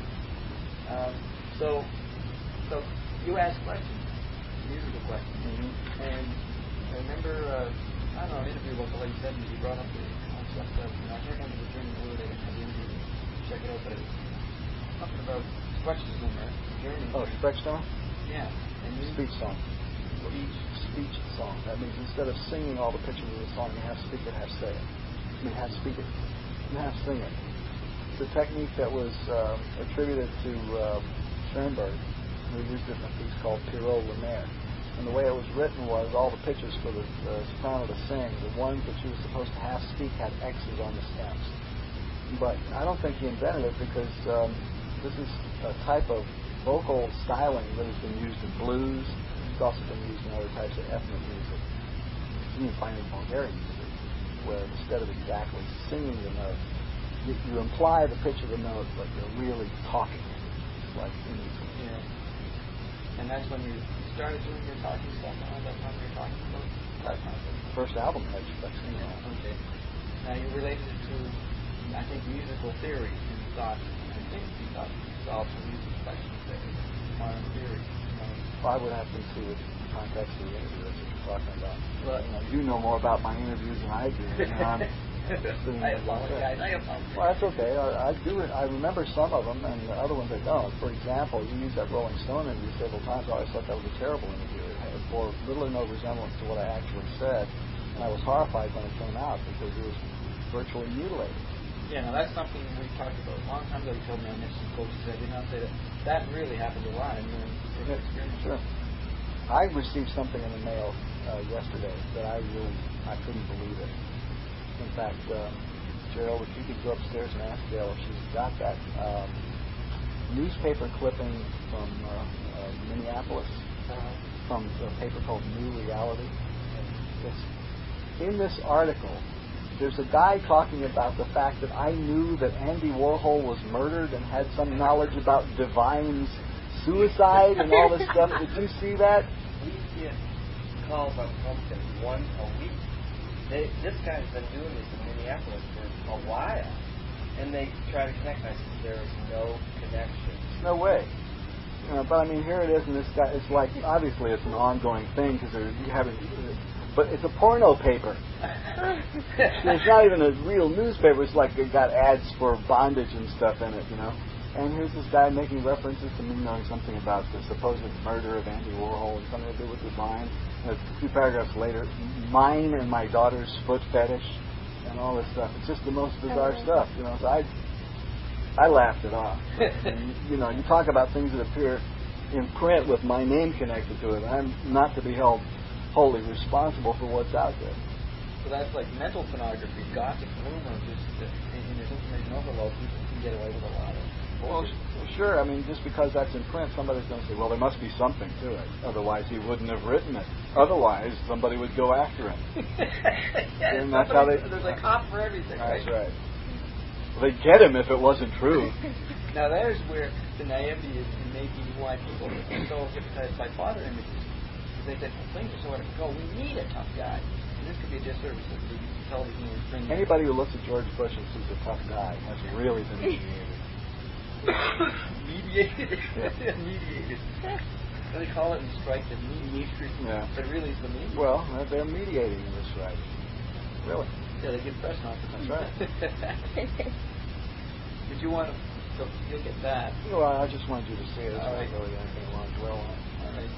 So you ask questions, musical questions, and I remember I don't know, an interview about the late 70s. You brought up the concept of I can't remember the German word. I didn't have the interview to check it out, but it was something about Sprechstunde, German. Oh, Sprechstunde? Yeah. And speech song. Speech song. That means instead of singing all the pictures of the song, you have to speak it, have to say it. You have to speak it, you have to sing it. It's a technique that was attributed to Schoenberg, who used it in a piece called Pierrot Lunaire. And the way it was written was all the pitches for the soprano to sing, the ones that she was supposed to have speak had X's on the stems. But I don't think he invented it because this is a type of vocal styling that has been used in blues. It's also been used in other types of ethnic music. You can find it in Bulgarian music, where instead of exactly singing the note, you imply the pitch of the note, but you're really talking. It's like in between. Yeah. And that's when you started doing your talking stuff around that time you're talking about that concept. First album had Sprechstunde. Yeah, okay. Now you related it to, I think, musical theory, and you thought solved some music questions modern theory. Well, I would have to see the context of the interview that you're talking about. But you know more about my interviews than I do. I apologize. Well, that's okay. I remember some of them, and the other ones I don't. For example, you used that Rolling Stone interview several times. I always thought that was a terrible interview. It bore little or no resemblance to what I actually said, and I was horrified when it came out because it was virtually mutilated. Yeah, now that's something we talked about a long time ago. You told me on this, and coaches said, I did not say that. That really happened a lot in your experience. Sure. I received something in the mail yesterday that I couldn't believe it. In fact, Gerald, if you could go upstairs and ask Gail if she's got that newspaper clipping from Minneapolis, from a paper called New Reality. It's in this article. There's a guy talking about the fact that I knew that Andy Warhol was murdered and had some knowledge about Divine's suicide and all this stuff. Did you see that? We get calls on Pumpkin once a week. This guy's been doing this in Minneapolis for a while. And they try to connect. I said, there is no connection. No way. But I mean, here it is, and this guy. It's like obviously it's an ongoing thing because they're having. But it's a porno paper. It's not even a real newspaper. It's like it got ads for bondage and stuff in it, And here's this guy making references to me knowing something about the supposed murder of Andy Warhol and something to do with his mind. And a few paragraphs later, mine and my daughter's foot fetish and all this stuff. It's just the most bizarre stuff, So I laughed it off. And, you talk about things that appear in print with my name connected to it. I'm not to be held wholly responsible for what's out there. So that's like mental pornography, gossip, rumor, just in this information overload, people can get away with a lot of. Well, sure. I mean, just because that's in print, somebody's going to say, well, there must be something to it. Otherwise, he wouldn't have written it. Otherwise, somebody would go after him. And that's how there's a cop for everything, That's right? Well, they'd get him if it wasn't true. Now, there's where the naivety is in making why people are so hypnotized by father images. They said, things are so out of control. We need a tough guy. And this could be a disservice of the television industry. Anybody who looks at George Bush and sees a tough guy has really been mediated. Mediated. They call it in strike the mediator. Yeah. But really it's the mediator. Well, they're mediating in this strike. Really. Yeah, they give press conferences. That's right. Did you want to... So you'll get that. Well, I just wanted you to see it. It's All not right. really anything I want to dwell on. All right.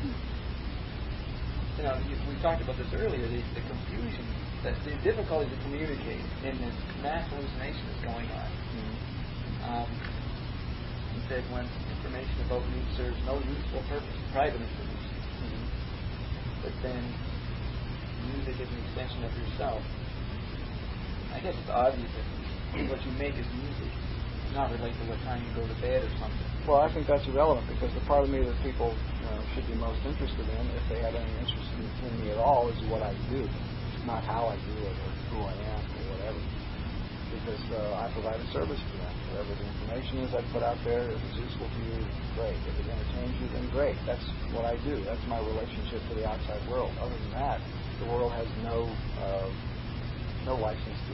We talked about this earlier, the confusion, the difficulty to communicate in this mass hallucination that's going on. Mm-hmm. He said when information about you serves no useful purpose, private information. Mm-hmm. But then music is an extension of yourself. I guess it's obvious that what you make is music, not relate to what time you go to bed or something. Well, I think that's irrelevant because the part of me that people should be most interested in, if they have any interest in me at all, is what I do, not how I do it or who I am or whatever. Because I provide a service to them. Whatever the information is I put out there, if it's useful to you, great. If it entertains you, then great. That's what I do. That's my relationship to the outside world. Other than that, the world has no license to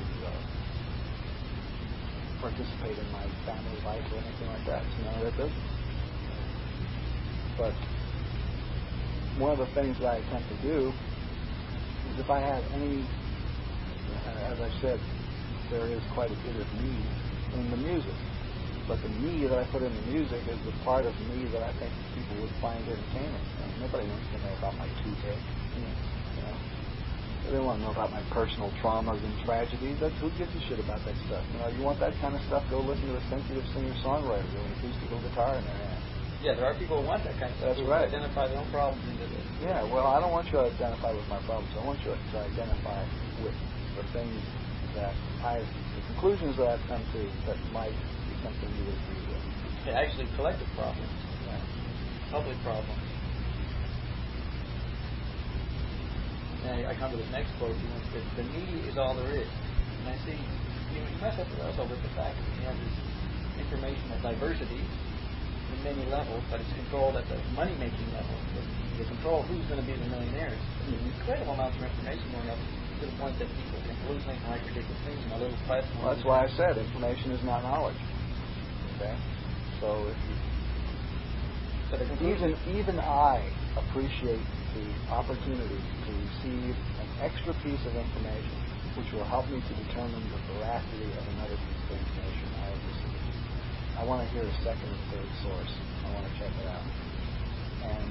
participate in my family life or anything like that. It's none of their business. But one of the things that I attempt to do is if I have any, as I said, there is quite a bit of me in the music. But the me that I put in the music is the part of me that I think people would find entertaining. Nobody wants to know about my toothache. They don't want to know about my personal traumas and tragedies. Who gives a shit about that stuff? You want that kind of stuff? Go listen to a sensitive singer-songwriter with an acoustical guitar in their hand. Yeah, there are people who want that kind of stuff. That's right. Identify their own problems into this. Yeah, well, I don't want you to identify with my problems. I want you to identify with the things that the conclusions that I've come to that might be something you would agree with. Yeah, actually, collective problems. Yeah. Public problems. And I come to this next quote. The media is all there is. And I see, you mess up also with the fact that you have this information of diversity in many levels, but it's controlled at the money-making level. The control of who's going to be the millionaires. There's incredible amounts of information going up to the point that people can hallucinate and like ridiculous things in a little platform. Well, that's why I said information is not knowledge. Okay? So if you... Even I appreciate the opportunity to receive an extra piece of information which will help me to determine the veracity of another piece of information I have received. I want to hear a second and third source. I want to check it out. And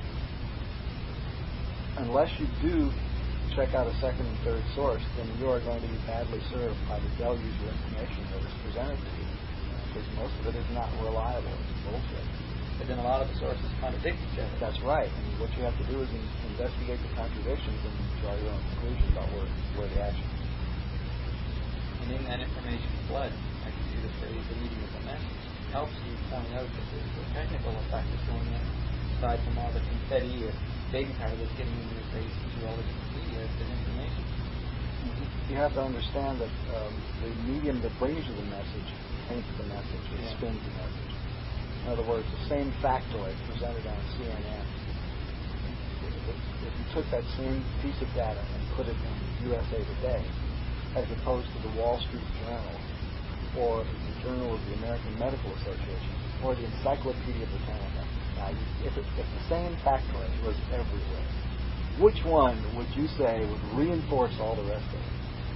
unless you do check out a second and third source, then you are going to be badly served by the deluge of information that is presented to you. Because most of it is not reliable. It's bullshit. But then a lot of the sources contradict each other. That's right. And what you have to do is investigate the contradictions and draw your own conclusions about where the action is. And in that information flood, I can see the phrase, the medium of the message, helps you point out that there's a technical effect that's going on, aside from all the confetti or baby powder that's getting in your face through all the different media, there's information. You have to understand that the medium that brings you the message paints the message, it spins the message. In other words, the same factoid presented on CNN, if you took that same piece of data and put it in USA Today, as opposed to the Wall Street Journal, or the Journal of the American Medical Association, or the Encyclopedia Britannica. Now, if the same factoid was everywhere, which one would you say would reinforce all the rest of it?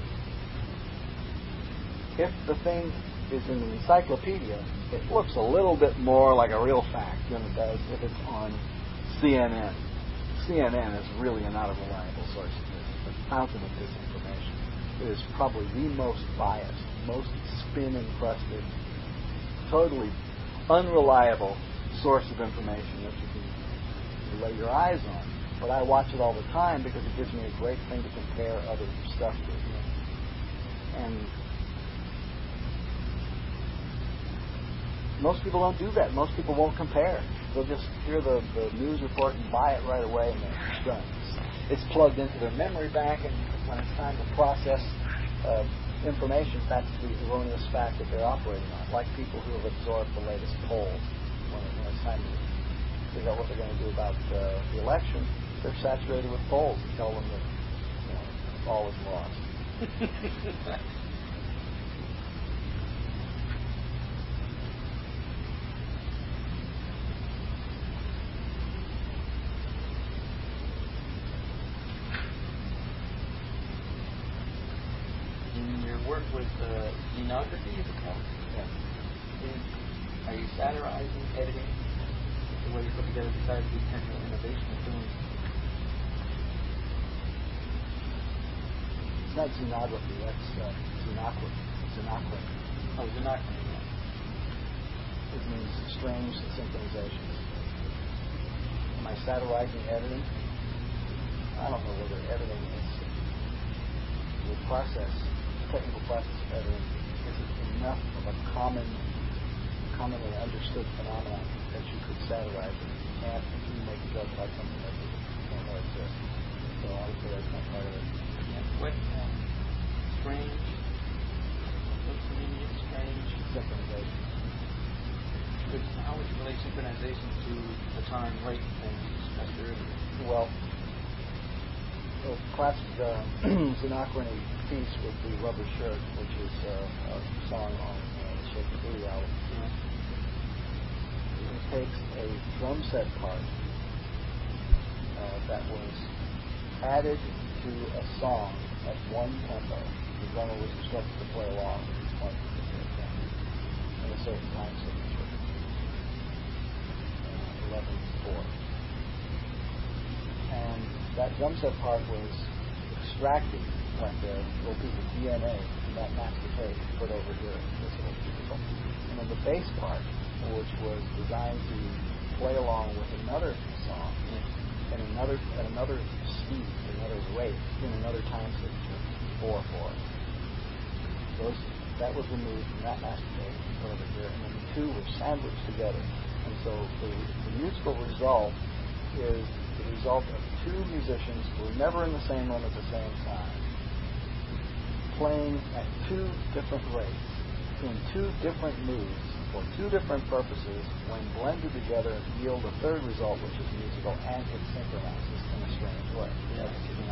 If the thing is in the encyclopedia, it looks a little bit more like a real fact than it does if it's on CNN. CNN is really not a reliable source of news. It's a fountain of disinformation. It is probably the most biased, most spin-encrusted, totally unreliable source of information that you can lay your eyes on. But I watch it all the time because it gives me a great thing to compare other stuff to. And most people don't do that. Most people won't compare. They'll just hear the news report and buy it right away, and it's done. It's plugged into their memory bank, and when it's time to process information, that's the erroneous fact that they're operating on. Like people who have absorbed the latest polls. When it's time to figure out what they're going to do about the election, they're saturated with polls and tell them that all is lost. Work with xenography, is it called? Yeah. Are you satirizing, editing the way you put together besides the technical innovation of doing? It's not xenography, that's xenocracy. Oh, xenocracy, yeah. It means strange synchronization. Am I satirizing editing? I don't know whether editing is the process. Technical process of editing is enough of a commonly understood phenomenon that you could satirize it. You can't make a joke about something that you don't know exists. So I would say that's not part of it. Yeah, what strange, what's the meaning of strange? Synchronization. How would you relate synchronization to the time, rate, and austerity? Well, the classic Xenocracy piece would be Rubber Shirt, which is a song on the Shaker Booty album. It takes a drum set part that was added to a song at one tempo. The drummer was instructed to play along with one particular tempo in a certain time signature, 11/4. And that drum set part was extracted like a little piece of DNA from that master tape put over here in this little cubicle. And then the bass part, which was designed to play along with another song at another speed, another rate, in another time signature, 4/4. That was removed from that master tape and put over here, and then the two were sandwiched together. And so the musical result is the result of two musicians who were never in the same room at the same time, playing at two different rates, in two different moods, for two different purposes, when blended together yield a third result, which is musical, and it synchronizes in a strange way. Yeah.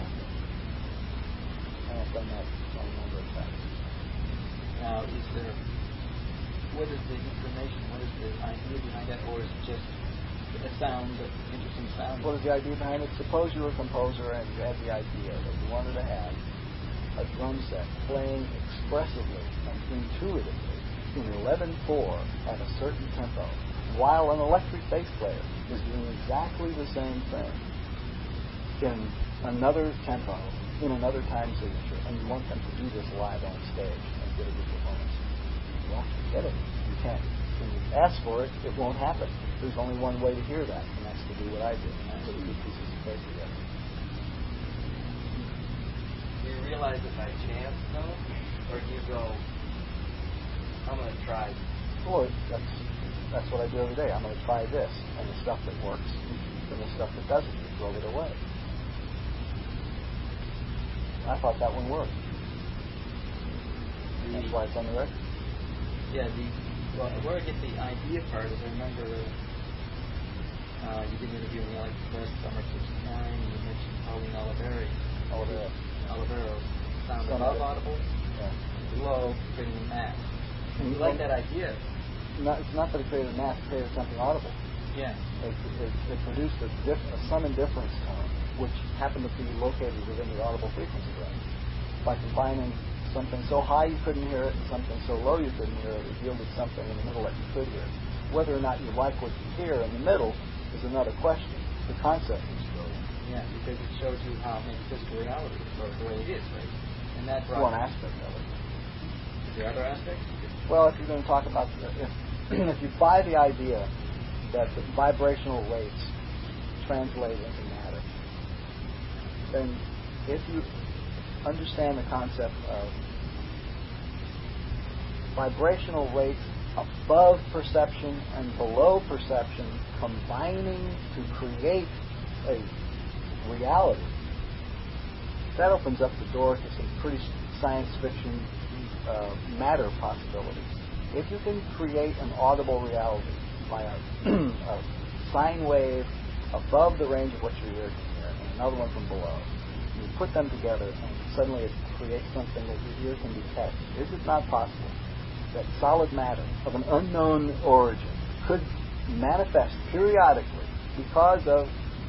And I've done that on a number of times. Now, what is the information, what is the idea behind that, or is it just a sound, an interesting sound? What is the idea behind it? Suppose you're a composer and you had the idea that you wanted to have a drum set playing expressively and intuitively in 11/4 at a certain tempo, while an electric bass player is doing exactly the same thing in another tempo, in another time signature, and you want them to do this live on stage and give a good performance. Well, get it. You can't. When you ask for it, it won't happen. There's only one way to hear that, and that's to do what I did, and I put two pieces of tape together. Do you realize it by chance, though? Or do you go, I'm going to try? Or that's what I do every day. I'm going to try this, and the stuff that works, and the stuff that doesn't, you throw it away. I thought that one worked. That's why it's on the record. Yeah, where I get the idea part is I remember you did an interview in the LA Press summer '69, and you mentioned Pauline Oliveros. Sound above audible, yeah. below, creating a mass. You like that idea. It's not that it created math, it created something audible. Yeah. It produced a sum and difference tone, which happened to be located within the audible frequency range. By combining something so high you couldn't hear it and something so low you couldn't hear it, it yielded something in the middle that you could hear. Whether or not you like what you hear in the middle is another question. The concept is brilliant. Yeah, because it shows you how maybe physical reality is the way it is, right? And that brought one aspect of it. Is there other aspects? Well, if you're going to talk about if you buy the idea that the vibrational rates translate into matter, then if you understand the concept of vibrational rates above perception and below perception combining to create a reality, that opens up the door to some pretty science fiction matter possibilities. If you can create an audible reality by a sine wave above the range of what your ear can hear and another one from below, you put them together and suddenly it creates something that your ear can detect. Is it not possible that solid matter of an unknown origin could manifest periodically because of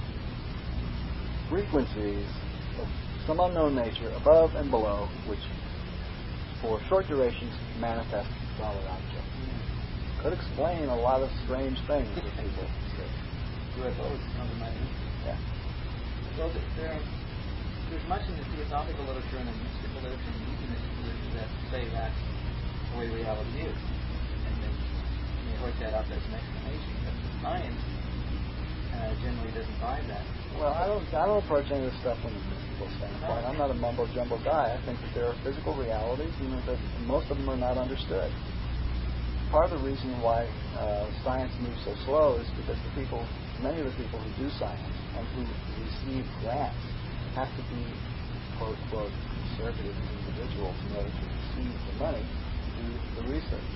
frequencies of some unknown nature above and below, which for short durations manifest solid objects? Could explain a lot of strange things that people say. UFOs come to mind. Yeah. So there's much in the theosophical literature and the mystical literature and humanist literature that say that's the way reality is. And then you work that up as an explanation. But science generally doesn't buy that. Well, I don't approach any of this stuff from a mystical standpoint. I'm not a mumbo-jumbo guy. I think that there are physical realities and that most of them are not understood. Part of the reason why science moves so slow is because many of the people who do science and who receive grants have to be, quote, quote, conservative individuals in order to receive the money to do the research.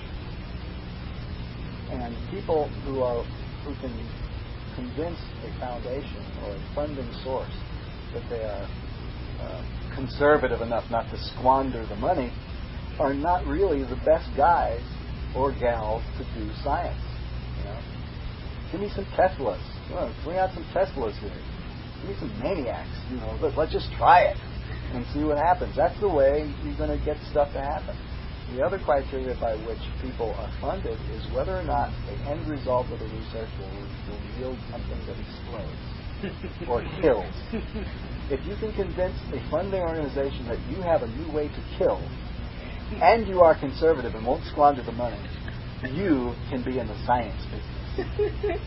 And people who can convince a foundation or a funding source that they are conservative enough not to squander the money are not really the best guys or gals to do science. You know? Give me some Teslas. Bring out some Teslas here. Give me some maniacs. Let's just try it and see what happens. That's the way you're going to get stuff to happen. The other criteria by which people are funded is whether or not the end result of the research will yield something that explodes or kills. If you can convince a funding organization that you have a new way to kill, and you are conservative and won't squander the money, you can be in the science business.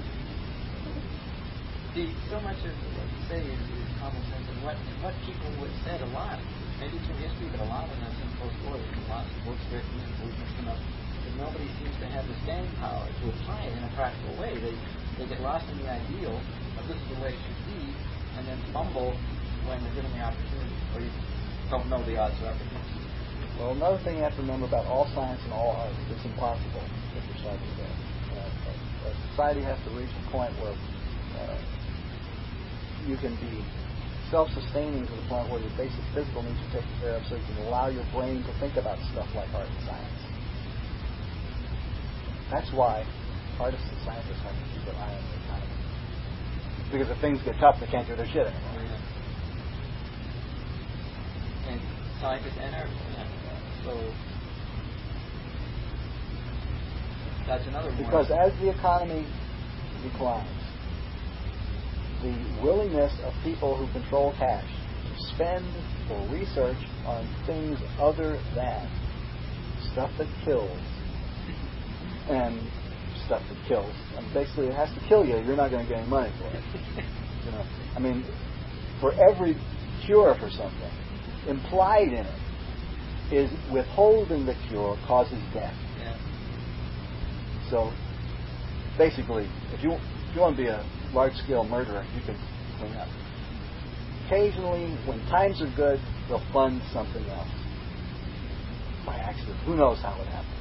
See, so much of what you say is common sense, and what people would said a lot, maybe through history, but a lot of us in post-war, there's been lots of books written and movements come up, but nobody seems to have the staying power to apply it in a practical way. They get lost in the ideal of this is the way it should be, and then fumble when they're given the opportunity, or you don't know the odds of opportunity. Well, another thing you have to remember about all science and all art is it's impossible if you're starting there. A society has to reach a point where you can be self-sustaining to the point where your basic physical needs are taken care of so you can allow your brain to think about stuff like art and science. That's why artists and scientists have to keep their eye on the economy. Because if things get tough, they can't do their shit anymore. And scientists and artists, so that's another one. Because as the economy declines, the willingness of people who control cash to spend for research on things other than stuff that kills and stuff that kills. And basically, it has to kill you. You're not going to get any money for it. I mean, for every cure for something, implied in it is withholding the cure causes death. Yeah. So, basically, if you want to be a large-scale murderer, you can clean up. Occasionally, when times are good, they'll fund something else. By accident. Who knows how it happens.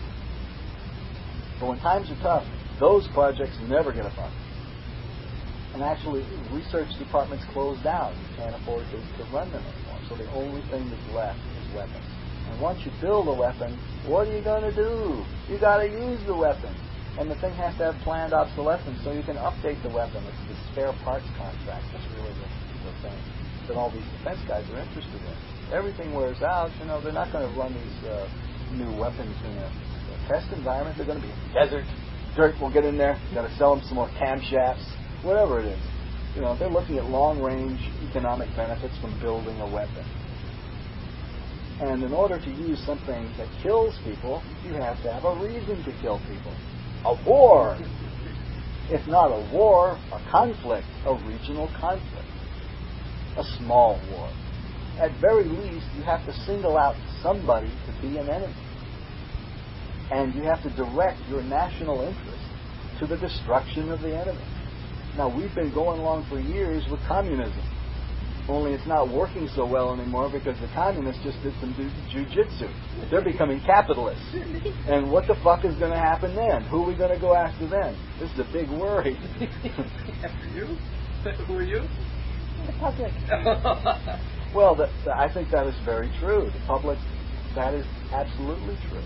But when times are tough, those projects never get a fund. And actually, research departments close down. You can't afford to run them anymore. So the only thing that's left is weapons. And once you build a weapon, what are you going to do? You got to use the weapon. And the thing has to have planned obsolescence so you can update the weapon. It's the spare parts contract. That's really the thing that all these defense guys are interested in. Everything wears out. They're not going to run these new weapons in a test environment. They're going to be in the desert. Dirt will get in there. You've got to sell them some more camshafts. Whatever it is. They're looking at long-range economic benefits from building a weapon. And in order to use something that kills people, you have to have a reason to kill people. A war. If not a war, a conflict, a regional conflict, a small war. At very least, you have to single out somebody to be an enemy. And you have to direct your national interest to the destruction of the enemy. Now, we've been going along for years with communism. Only it's not working so well anymore because the communists just did some jujitsu. They're becoming capitalists. And what the fuck is going to happen then? Who are we going to go after then? This is a big worry. After you? Who are you? The public. Well, I think that is very true. The public, that is absolutely true.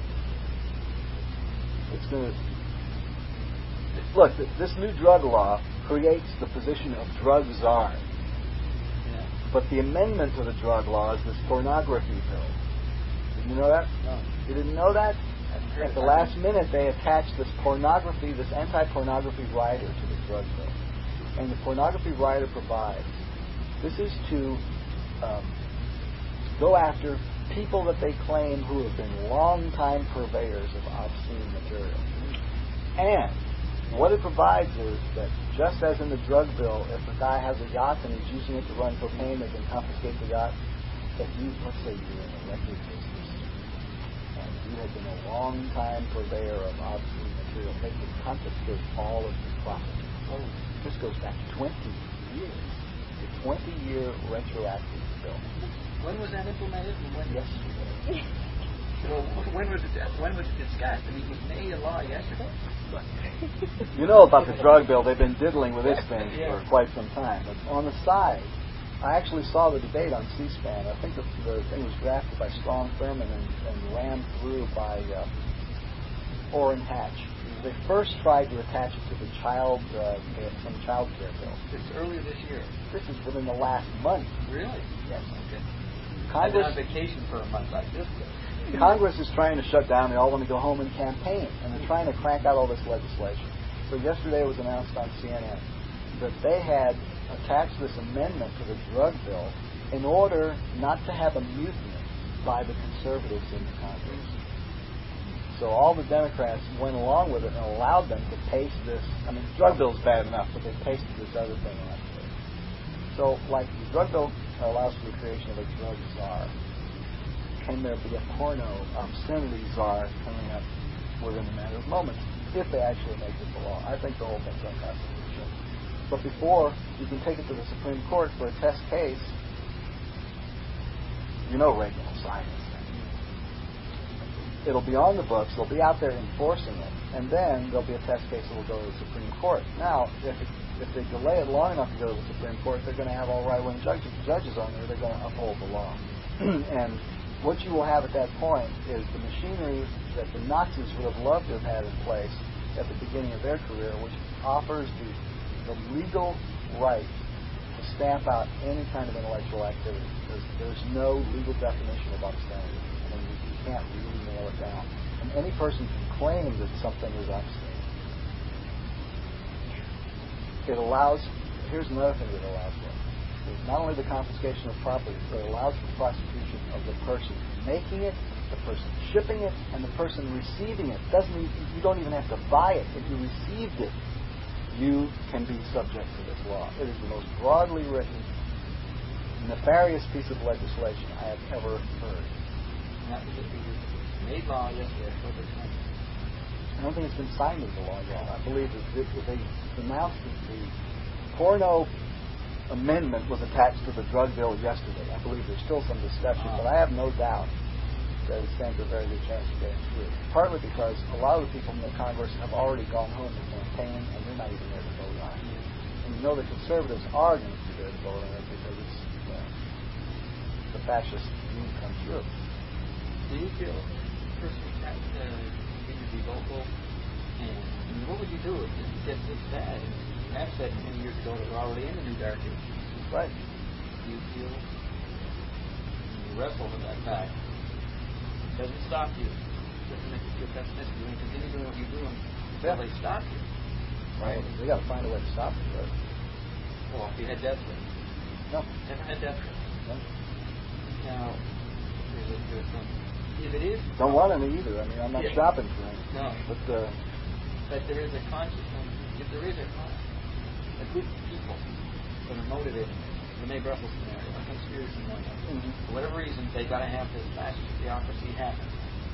It's going to... Look, this new drug law creates the position of drug czar. But the amendment to the drug law is this pornography bill. Did you know that? No. You didn't know that? At the last minute, they attached this anti-pornography rider to the drug bill. And the pornography rider provides, this is to go after people that they claim who have been long-time purveyors of obscene material. And what it provides is that just as in the drug bill, if a guy has a yacht and he's using it to run cocaine, they can confiscate the yacht. If let's say you're in the record business and you have been a long-time purveyor of obscene material, they can confiscate all of your profit. This goes back 20 years. It's a 20-year retroactive bill. When was that implemented? Yesterday. Well, when was it discussed? I mean, it was made a law yesterday. You know about the drug bill. They've been diddling with this thing for quite some time. But on the side, I actually saw the debate on C-SPAN. I think the thing was drafted by Strom Thurmond and ran through by Orrin Hatch. They first tried to attach it to the some child care bill. It's earlier this year. This is within the last month. Really? Yes. Okay. Congress, I've been on vacation for a month like this. Congress is trying to shut down. They all want to go home and campaign, and they're trying to crank out all this legislation. So yesterday it was announced on CNN that they had attached this amendment to the drug bill in order not to have a mutiny by the conservatives in the Congress. So all the Democrats went along with it and allowed them to paste this. I mean, the drug bill is bad enough, but they pasted this other thing on it. So, like, the drug bill allows for the creation of a drug czar. Can there be a porno obscenity czar coming up within a matter of moments if they actually make this a law? I think the whole thing's unconstitutional. But before you can take it to the Supreme Court for a test case, Reagan will sign this thing. It'll be on the books. They'll be out there enforcing it, and then there'll be a test case that will go to the Supreme Court. Now, if they delay it long enough to go to the Supreme Court, they're going to have all right-wing judges on there. They're going to uphold the law, and what you will have at that point is the machinery that the Nazis would have loved to have had in place at the beginning of their career, which offers the legal right to stamp out any kind of intellectual activity. There's no legal definition of obscenity. I mean, you can't really nail it down. And any person can claim that something is obscene. It allows, here's another thing that it allows for. Not only the confiscation of property, but it allows for prosecution of the person making it, the person shipping it, and the person receiving it. You don't even have to buy it. If you received it, you can be subject to this law. It is the most broadly written, nefarious piece of legislation I have ever heard. And that was made law yesterday. I don't think it's been signed into law yet. I believe that they announced that the porno amendment was attached to the drug bill yesterday. I believe there's still some discussion, but I have no doubt that it stands a very good chance of getting through. Partly because a lot of the people in the Congress have already gone home to campaign, and they're not even there to vote on it. And the conservatives are going to be there to vote on it because it's the fascist view comes through. Do you feel personally that you need to be vocal? And I mean, what would you do if it gets this bad? You have said many years ago that we're already in the new dark age. Right. Do you feel you wrestle with that fact? It doesn't stop you. It doesn't make you feel pessimistic. You can continue doing what you're doing until they stop you. Right. We got to find a way to stop it first. Well, if you had death threats. No. Never had death threats. No. Now, here's a good one. If it is... Don't want any either. I mean, I'm not shopping for any. No. But there is a conscious one. If there is a group of people that are motivated, the May Brussels scenario, a conspiracy going on, for whatever reason, they got to have this fascist theocracy happen.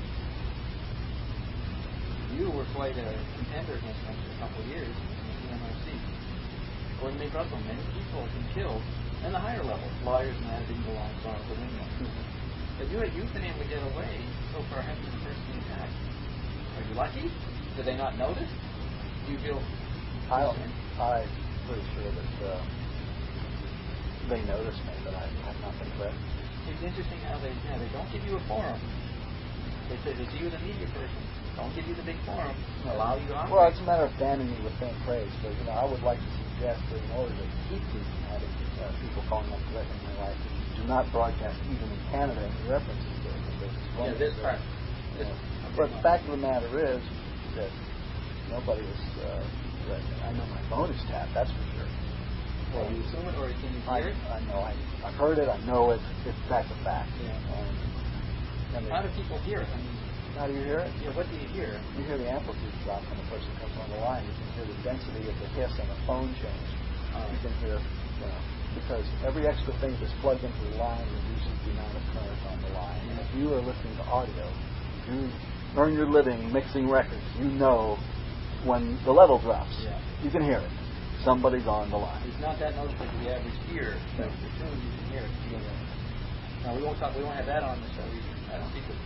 You were quite a contender against them for a couple of years in the NRC. Or the May Brussels, many people have been killed, and the higher levels, lawyers and that didn't belong to the window. But you've been able to get away so far, haven't been personally attacked. Are you lucky? Did they not notice? Do you feel... I'm pretty sure that they noticed me, but I've not been threatened. It's interesting how they don't give you a forum. They say they see you as a media person. Don't give you the big forum. Allow you to operate. Well, it's a matter of banning me with faint praise, but I would like to suggest that in order to keep me from having people calling up threatening my life, do not broadcast even in Canada any references to it. This part. But the fact of the matter is that nobody was threatening. I know my phone is tapped, that's for sure. Well, you assume it, or can you hear it? I know. I've heard it. I know it. That's a fact. Yeah. How do people hear it? I mean, how do you hear it? Yeah, what do you hear? You hear the amplitude drop when the person comes on the line. You can hear the density of the hiss on the phone change. You can hear, because every extra thing that's plugged into the line reduces the amount of current on the line. And if you are listening to audio, you earn your living mixing records. You know when the level drops. Yeah. You can hear it. Somebody's on the line. It's not that noticeable to the average ear, but as soon as you can hear it, feel it. Now we won't have that on the show. We can speak with it.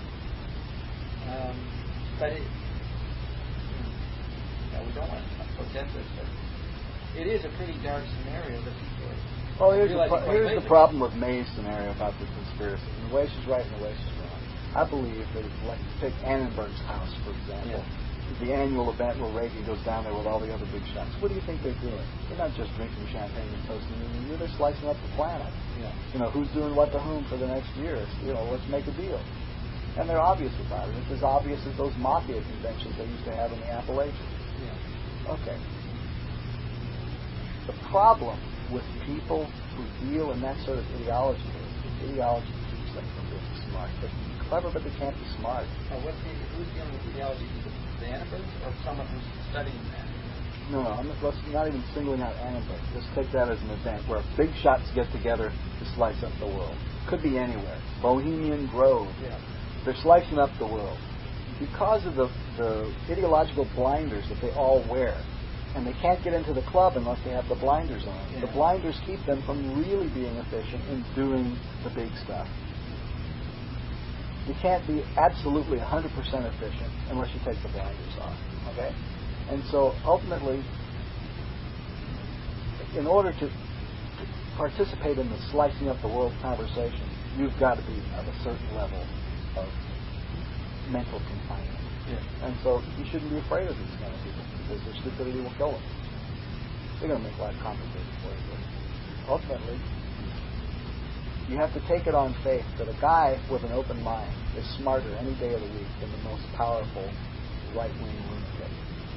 But we don't want to protest this, but it is a pretty dark scenario that people are. Well, here's the problem with May's scenario about the conspiracy. And the Weiss is right and the Weiss is wrong. I believe that if you take Annenberg's house, for example, the annual event where Reagan goes down there with all the other big shots. What do you think they're doing? They're not just drinking champagne and toasting the New Year. They're slicing up the planet. Yeah. Who's doing what to whom for the next year? Let's make a deal. And they're obvious about it. It's as obvious as those mafia conventions they used to have in the Appalachians. Yeah. Okay. The problem with people who deal in that sort of ideology is ideology keeps them from being smart. They can be clever, but they can't be smart. Who's dealing with ideology? The Annenberg or someone who's studying that? No, let's not even singling out Annenberg. Let's take that as an event where big shots get together to slice up the world. Could be anywhere. Bohemian Grove. Yeah. They're slicing up the world. Because of the ideological blinders that they all wear, and they can't get into the club unless they have the blinders on. Yeah. The blinders keep them from really being efficient in doing the big stuff. You can't be absolutely 100% efficient unless you take the blinders off. Okay? And so ultimately, in order to participate in the slicing up the world conversation, you've got to be of a certain level of mental confinement. Yeah. And so you shouldn't be afraid of these kind of people because their stupidity will kill them. They're going to make life complicated for you. But ultimately, you have to take it on faith that a guy with an open mind is smarter any day of the week than the most powerful right-wing lunatic.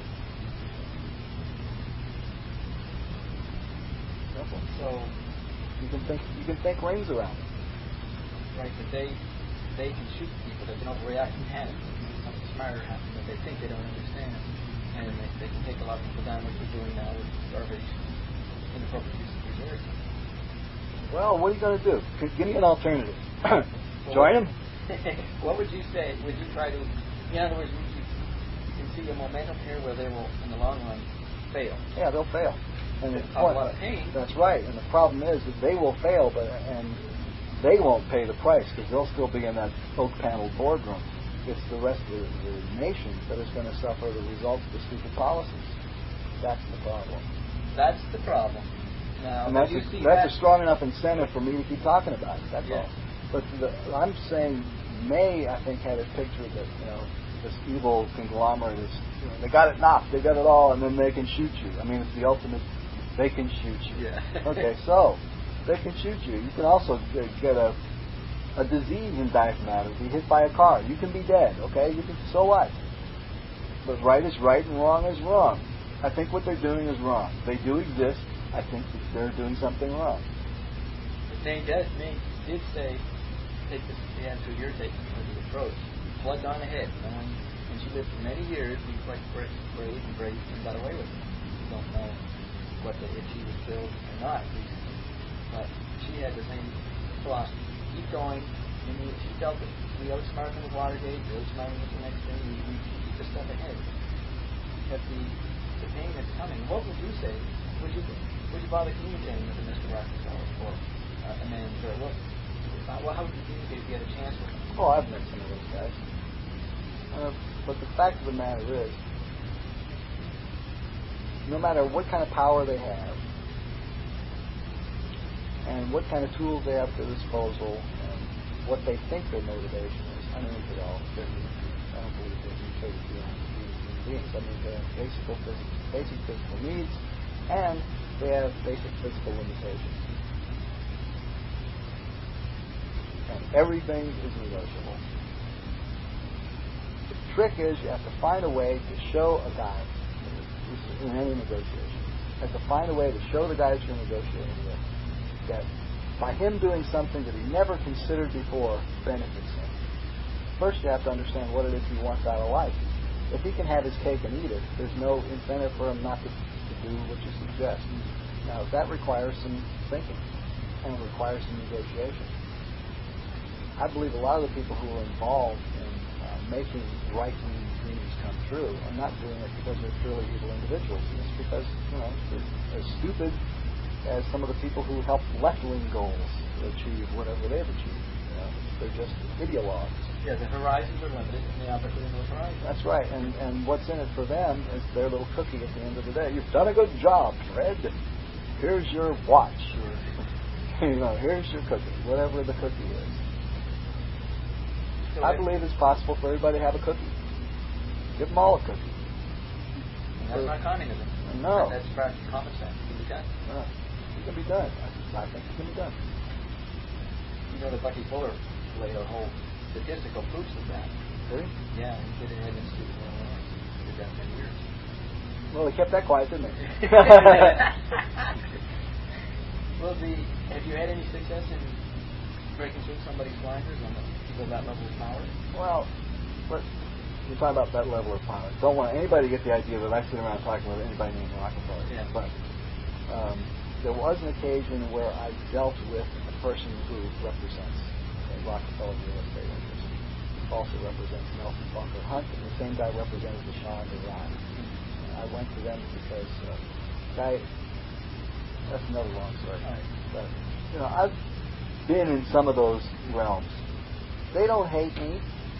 Simple. So you can think rings around it. Right, but they can shoot people that can overreact and panic. Something smarter happens that they think they don't understand, and they can take a lot of people down, which we're doing now with garbage, inappropriate use of reserves. Well, what are you going to do? Give me an alternative. Join him? What would you say? Would you try to, in other words, you can see a momentum here where they will, in the long run, fail? Yeah, they'll fail. And it's a lot of pain. That's right. And the problem is that they will fail, and they won't pay the price because they'll still be in that oak-paneled boardroom. It's the rest of the nation that is going to suffer the results of the stupid policies. That's the problem. That's the problem. Now, and that's a strong enough incentive for me to keep talking about it. That's all. But I'm saying May, I think, had it pictured that, this evil conglomerate is, they got it knocked, they got it all, and then they can shoot you. I mean, it's the ultimate, they can shoot you. Yeah. Okay, so, they can shoot you. You can also get a disease and die from that, or be hit by a car. You can be dead, okay? So what? But right is right and wrong is wrong. I think what they're doing is wrong. They do exist. I think that they're doing something wrong. The St. May did say, take the answer you're taking with the approach. Plugged on ahead. And she lived for many years, being quite brave and got away with it. We don't know if she was killed or not. But she had the same philosophy. Keep going. She dealt with, we outsmarted them with Watergate, we outsmarted them with the next thing, we keep a step ahead. But the pain that's coming, what would you say? Would you bother communicating with a Mr. Rockefeller or a man? How would you communicate if you had a chance with him? Oh, I've met some of those guys. But the fact of the matter is, no matter what kind of power they have, and what kind of tools they have at their disposal, and what they think their motivation is, underneath it all, I don't believe they're mutated beyond human beings. I mean, they have basic physical needs, and they have basic physical limitations. And everything is negotiable. The trick is you have to find a way to show a guy, in any negotiation, you have to find a way to show the guy that you're negotiating with that by him doing something that he never considered before benefits him. First you have to understand what it is he wants out of life. If he can have his cake and eat it, there's no incentive for him not to do what you suggest. Now that requires some thinking and it requires some negotiation. I believe a lot of the people who are involved in making right-wing dreams come true are not doing it because they're purely evil individuals. It's because, they're as stupid as some of the people who help left-wing goals achieve whatever they've achieved. They're just ideologues. Yeah, the horizons are limited and the opportunity is horizons. That's right, and what's in it for them is their little cookie at the end of the day. You've done a good job, Fred. Here's your watch. Or, here's your cookie, whatever the cookie is. So I believe it's possible for everybody to have a cookie. Give them all a cookie. That's not communism. No. That's practical common sense. It can be done. No. It can be done. I think it can be done. You know that Bucky Fuller laid a whole statistical proofs of that. Really? Yeah, he did it in Institute of Illinois. He did that for years. Well, they kept that quiet, didn't they? Well, have you had any success in breaking through somebody's blinders on that level of power? Well, you're talking about that level of power. Don't want anybody to get the idea that I sit around talking with anybody named Rockefeller. Yeah. But there was an occasion where I dealt with a person who represents Rockefeller real estate interests. Also represents Nelson Bunker Hunt, and the same guy represented the Shah of Iran. I went to them because that's another long story. Right. But I've been in some of those realms. They don't hate me,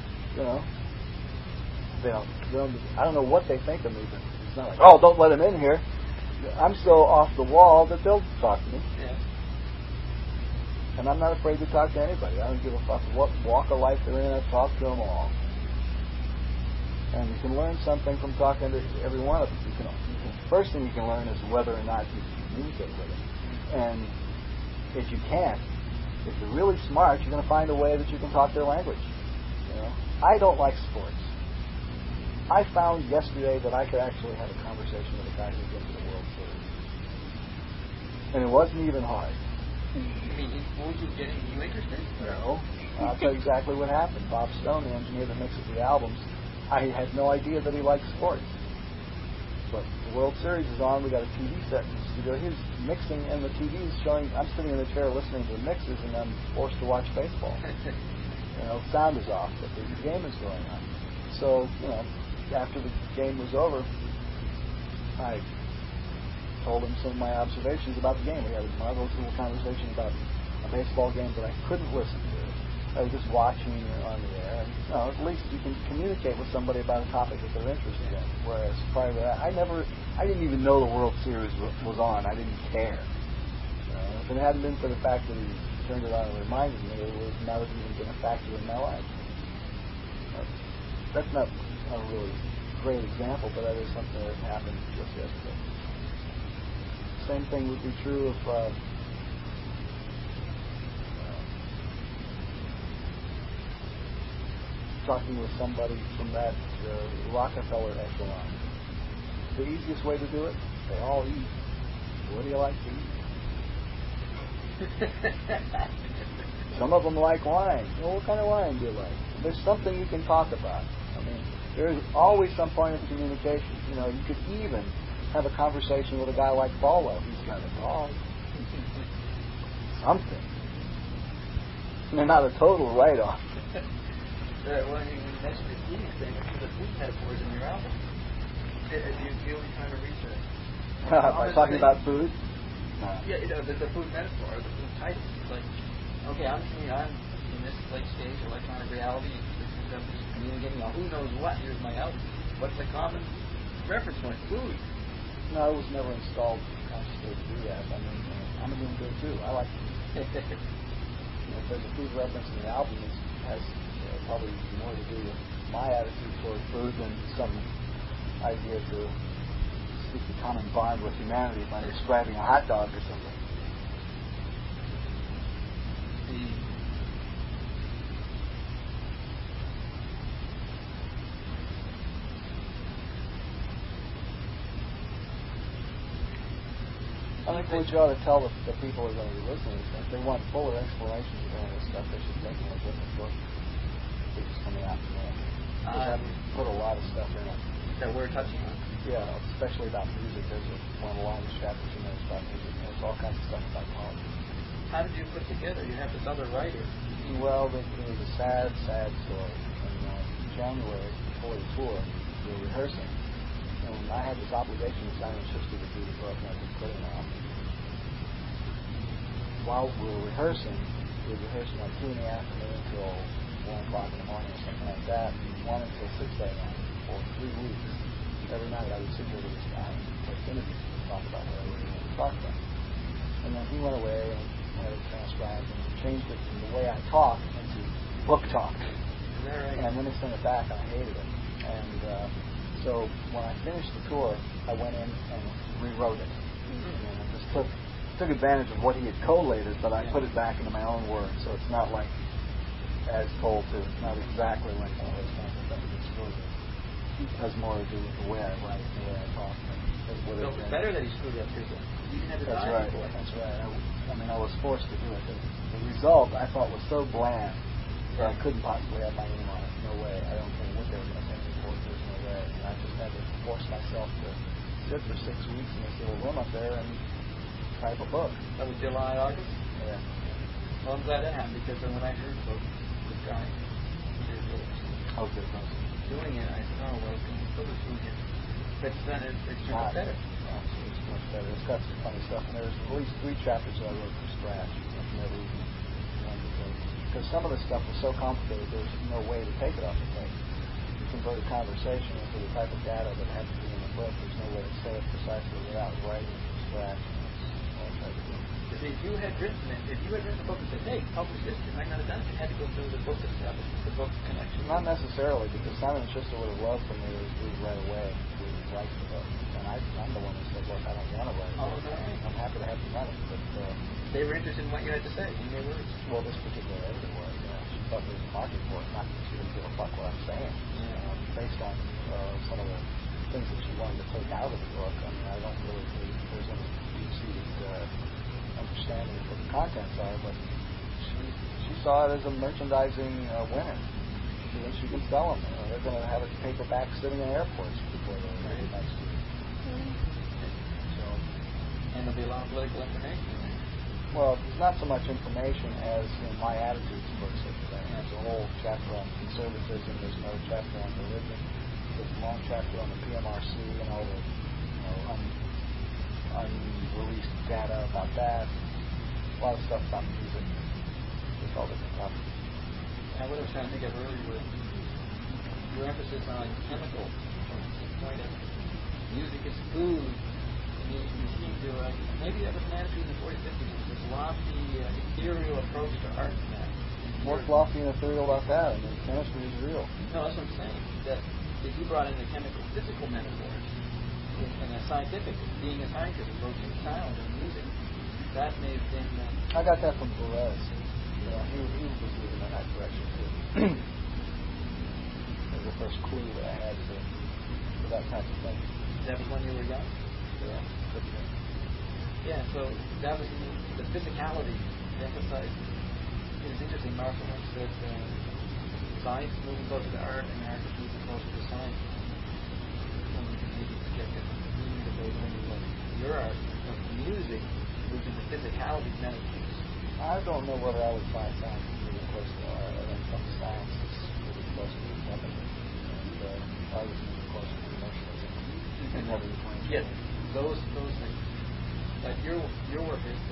They don't. I don't know what they think of me, but it's not like, oh, don't let him in here. I'm so off the wall that they'll talk to me. Yeah. And I'm not afraid to talk to anybody. I don't give a fuck what walk of life they're in. I talk to them all. And you can learn something from talking to every one of them. First thing you can learn is whether or not you can communicate with them. And if you can't, if you're really smart, you're going to find a way that you can talk their language. I don't like sports. I found yesterday that I could actually have a conversation with a guy who's into the World Series. And it wasn't even hard. Were you interested? No. I'll tell you exactly what happened. Bob Stone, the engineer that mixes the albums, I had no idea that he liked sports. But the World Series is on. We got a TV set in the studio. He's mixing, and the TV is showing. I'm sitting in the chair listening to the mixes, and I'm forced to watch baseball. Sound is off, but the game is going on. So, after the game was over, I told him some of my observations about the game. We had a marvelous little conversation about a baseball game that I couldn't listen to. I was just watching on the air. And, at least you can communicate with somebody about a topic that they're interested in. Whereas prior to that, I didn't even know the World Series was on. I didn't care. If it hadn't been for the fact that he turned it on and reminded me, it would not have even been a factor in my life. That's not a really great example, but that is something that happened just yesterday. Same thing would be true of talking with somebody from that Rockefeller echelon. The easiest way to do it, they all eat. What do you like to eat? Some of them like wine. Well, what kind of wine do you like? There's something you can talk about. I mean, there's always some point of communication. You know, you could even have a conversation with a guy like Paulo. He's got a dog. Something. They're not a total write-off. Well, you mentioned the eating thing. It's the food metaphors in your album. Do you feel you're trying to reach By talking about food? No. Yeah, the food metaphor, the food title. It's like, okay, I'm in this late stage of electronic reality. This is communicating. Now, who knows what? Here's my album. What's the common reference point? Food. No, it was never installed consciously to do that. I mean, I'm a human being too. I like food. If there's a food reference in the album, it has probably more to do with my attitude toward food than some idea to speak the common bond with humanity by describing a hot dog or something. I think what you ought to tell the people who are going to be listening is that if they want fuller explanations of any of this stuff, they should take a different book which is coming out today. We put a lot of stuff in it. That we're touching on? Yeah, especially about music. There's one of the longest chapters in there is about music. There's all kinds of stuff about politics. How did you put together? You have this other writer. Well, it was a sad story. In January, before the tour, we were rehearsing. And I had this obligation to Simon Schuster to do the book, and I just put it on. While we were rehearsing, we were rehearsing like 2 in the afternoon until 1 o'clock in the morning or something like that, and 1 until 6 a.m. for 3 weeks. Every night I would sit here with this guy and take interviews and talk about whatever we wanted to talk about. And then he went away and had it transcribed and changed it from the way I talk into book talk. Right. And then he sent it back and I hated it. And so when I finished the tour, I went in and rewrote it. And I just took advantage of what he had collated, but I put it back into my own words, so it's not like as told to, not exactly like one of those kinds of things. It's really, it has more to do with the way I write and the way I talk. So it's better that he screwed up because you never That's tried right. before. That's right. I mean, I was forced to do it. The result I thought was so bland that I couldn't possibly have my name on it. No way. I don't care what they were going to say before. There's no way. And I just had to force myself to sit for 6 weeks in this little room up there and type a book. That was July, August? Yeah. Well, I'm glad that happened because when I heard about this guy, Okay. doing it, I said, oh, well, can we put it through here? But it's turned out better. It's much better. It's got some funny stuff, and there's at least 3 chapters that I wrote from scratch. Because some of the stuff was so complicated, there's no way to take it off the tape. You convert a conversation into the type of data that had to be in the book. There's no way to say it precisely without writing it from scratch. If you had written the book and said, hey, publish this, you might not have done it. You had to go through the book connection. Not necessarily, because Simon & Schuster would have loved for me to do it right away to write the book. And I'm the one who said, look, I don't want to write it. Oh, is that right? I'm happy to have you run it. But they were interested in what you had to say, in your words. Well, this particular editor was. She thought there was a market for it, not that she didn't give a fuck what I'm saying. Based on some of the things that she wanted to take out of the book, I mean, I don't really believe there's any deep-seated understanding of what the contents are, but she saw it as a merchandising winner. She can sell them. They're going to have it paperback sitting in airports before they're ready next year. So, and there'll be a lot of political information. Well, there's not so much information as my attitudes towards such a thing. There's a whole chapter on conservatism. There's another chapter on religion. There's a long chapter on the PMRC and all the unreleased data about that. A lot of stuff about music. It's all different topics. And what I was trying to think of earlier was your emphasis on chemical points. The point of music is food. You seem to, maybe that was an attitude in the 40s, 50s, this lofty, ethereal approach to art and that. more fluffy and ethereal about that. I mean, chemistry is real. No, that's what I'm saying. That if you brought in the chemical, physical metaphors in a scientific, being a scientist, approaching sound and music, that may have been. I got that from Perez. You know, he was moving in that direction too. It was the first clue that I had for that type of thing. That was when you were young. Yeah. Yeah. So that was the physicality emphasized. It was interesting. Marshall once said science is moving closer to art, and art is moving closer to science. And you can maybe get different meanings of those things. But your art of music moves into physicality metaphors. I don't know whether I would find science moving close to art. I don't think science is moving close to nothing. And art is moving closer to emotionalism. And never between. Yes, those things. Like your work is.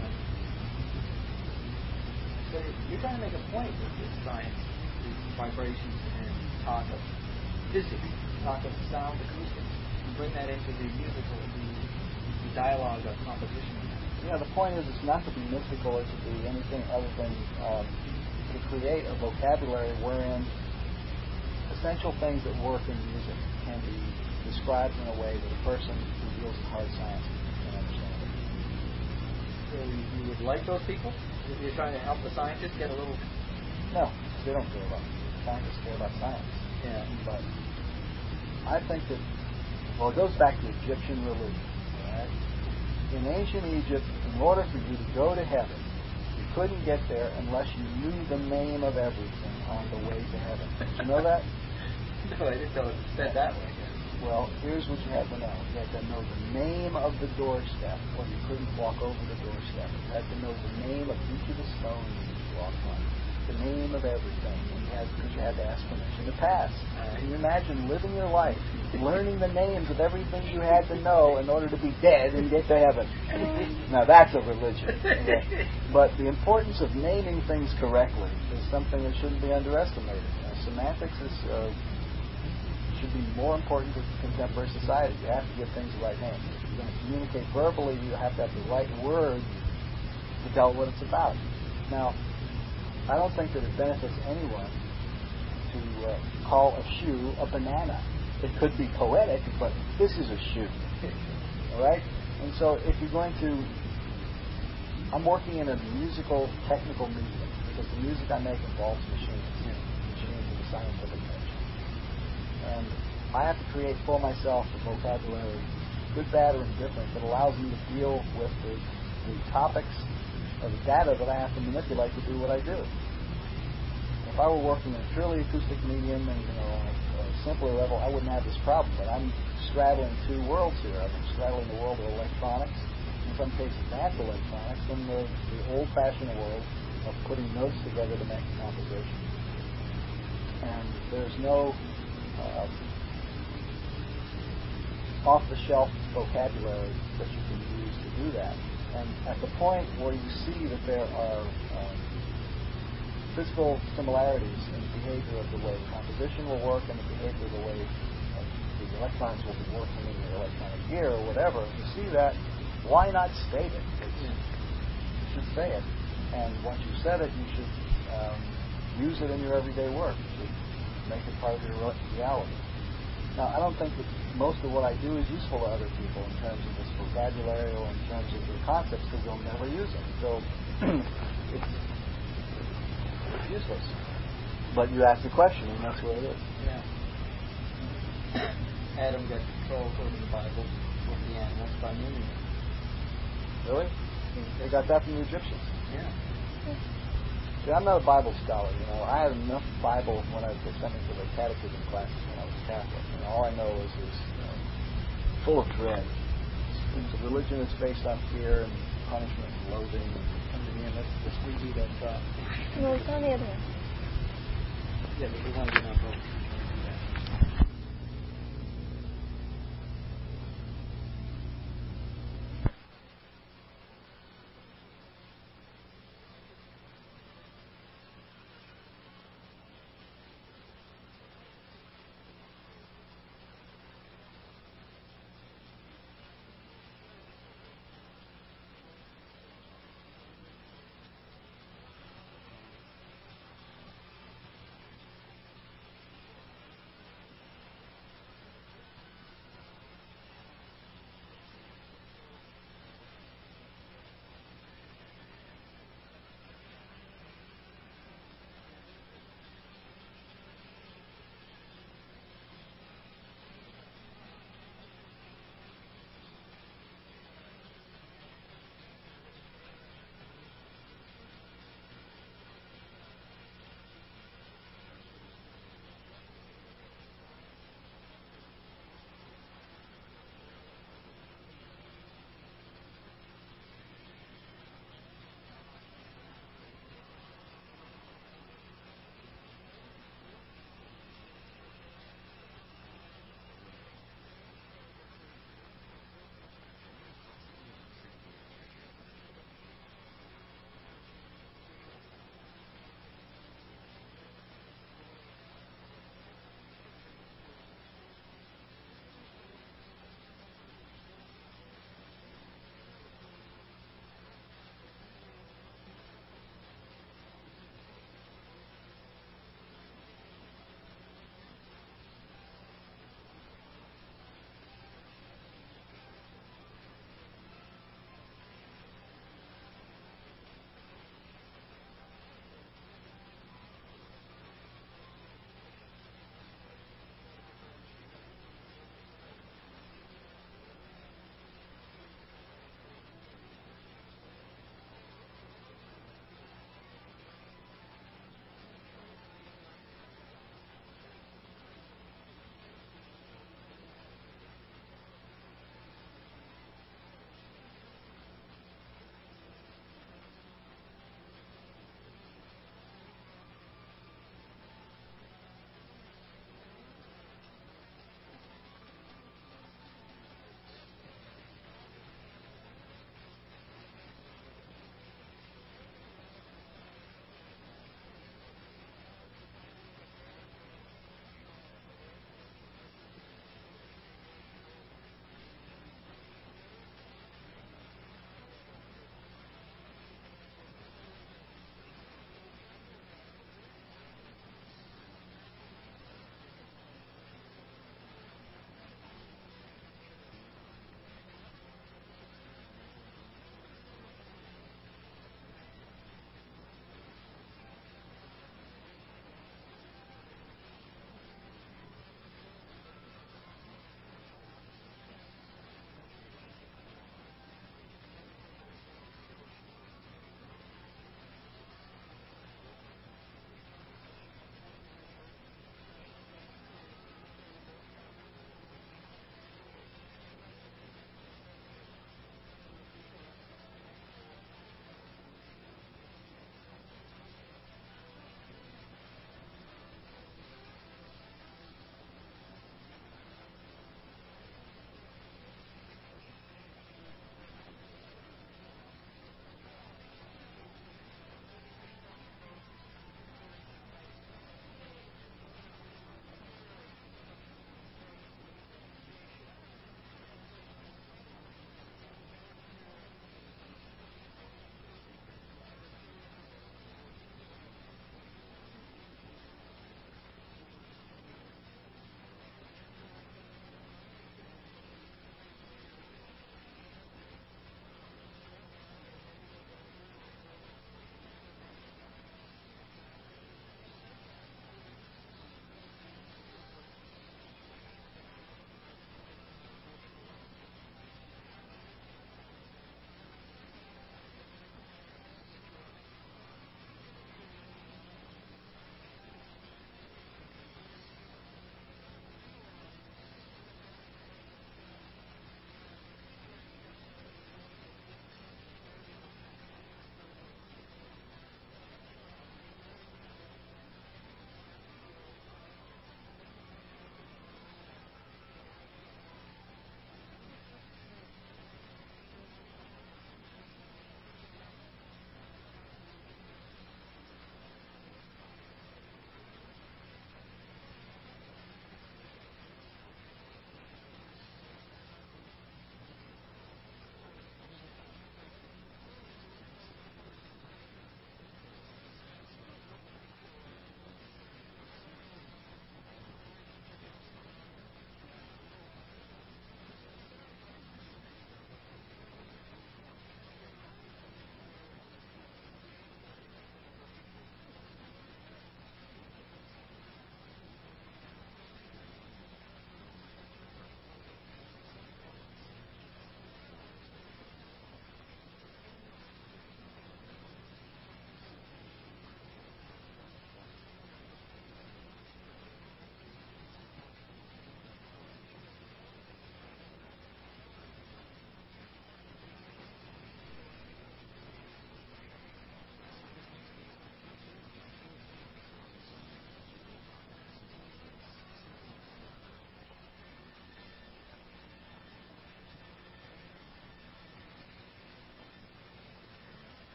So you're trying to make a point with science, with vibrations and talk of physics, talk of sound acoustics, and bring that into the musical, the dialogue of composition. Yeah, the point is it's not to be mystical or to be anything other than to create a vocabulary wherein essential things that work in music can be described in a way that a person who deals with hard science can understand it. So you would like those people? You're trying to help the scientists get a little... No, they don't care about scientists care about science. Yeah. But I think that, well, it goes back to Egyptian religion. Right? In ancient Egypt, in order for you to go to heaven, you couldn't get there unless you knew the name of everything on the way to heaven. Did you know that? No, I didn't know it was said that way. Well, here's what you had to know. You had to know the name of the doorstep, or you couldn't walk over the doorstep. You had to know the name of each of the stones you walked on, the name of everything, because you had to ask permission to pass. Can you imagine living your life, learning the names of everything you had to know in order to be dead and get to heaven? Now that's a religion. Okay? But the importance of naming things correctly is something that shouldn't be underestimated. Semantics is... should be more important to contemporary society. You have to give things the right name. If you're going to communicate verbally, you have to have the right word to tell what it's about. Now, I don't think that it benefits anyone to call a shoe a banana. It could be poetic, but this is a shoe. All right? And so if you're going to... I'm working in a musical, technical medium, because the music I make involves machines of the scientific nature. And I have to create for myself a vocabulary, good, bad, or indifferent, that allows me to deal with the topics or the data that I have to manipulate to do what I do. If I were working in a purely acoustic medium and on a simpler level, I wouldn't have this problem. But I'm straddling two worlds here. I'm straddling the world of electronics, in some cases advanced electronics, and the old-fashioned world of putting notes together to make a composition. And there's no off-the-shelf vocabulary that you can use to do that. And at the point where you see that there are physical similarities in the behavior of the way composition will work and the behavior of the way the electrons will be working in your electronic gear or whatever, if you see that, why not state it? You should say it. And once you've said it, you should use it in your everyday work. You should make it part of your reality. Now, I don't think that most of what I do is useful to other people in terms of this vocabulary or in terms of the concepts, because they'll never use them. So it's useless. But you ask the question, and that's what it is. Yeah. Adam got control according to the Bible over the animals by naming them. Really? They got that from the Egyptians. Yeah. See, I'm not a Bible scholar. I had enough Bible when they sent me to the catechism classes when I was Catholic. All I know is full of dread. It's a religion that's based on fear and punishment and loathing. And in the end, let's redo that thought. No, it's on the other one. Yeah, but we want to get on both.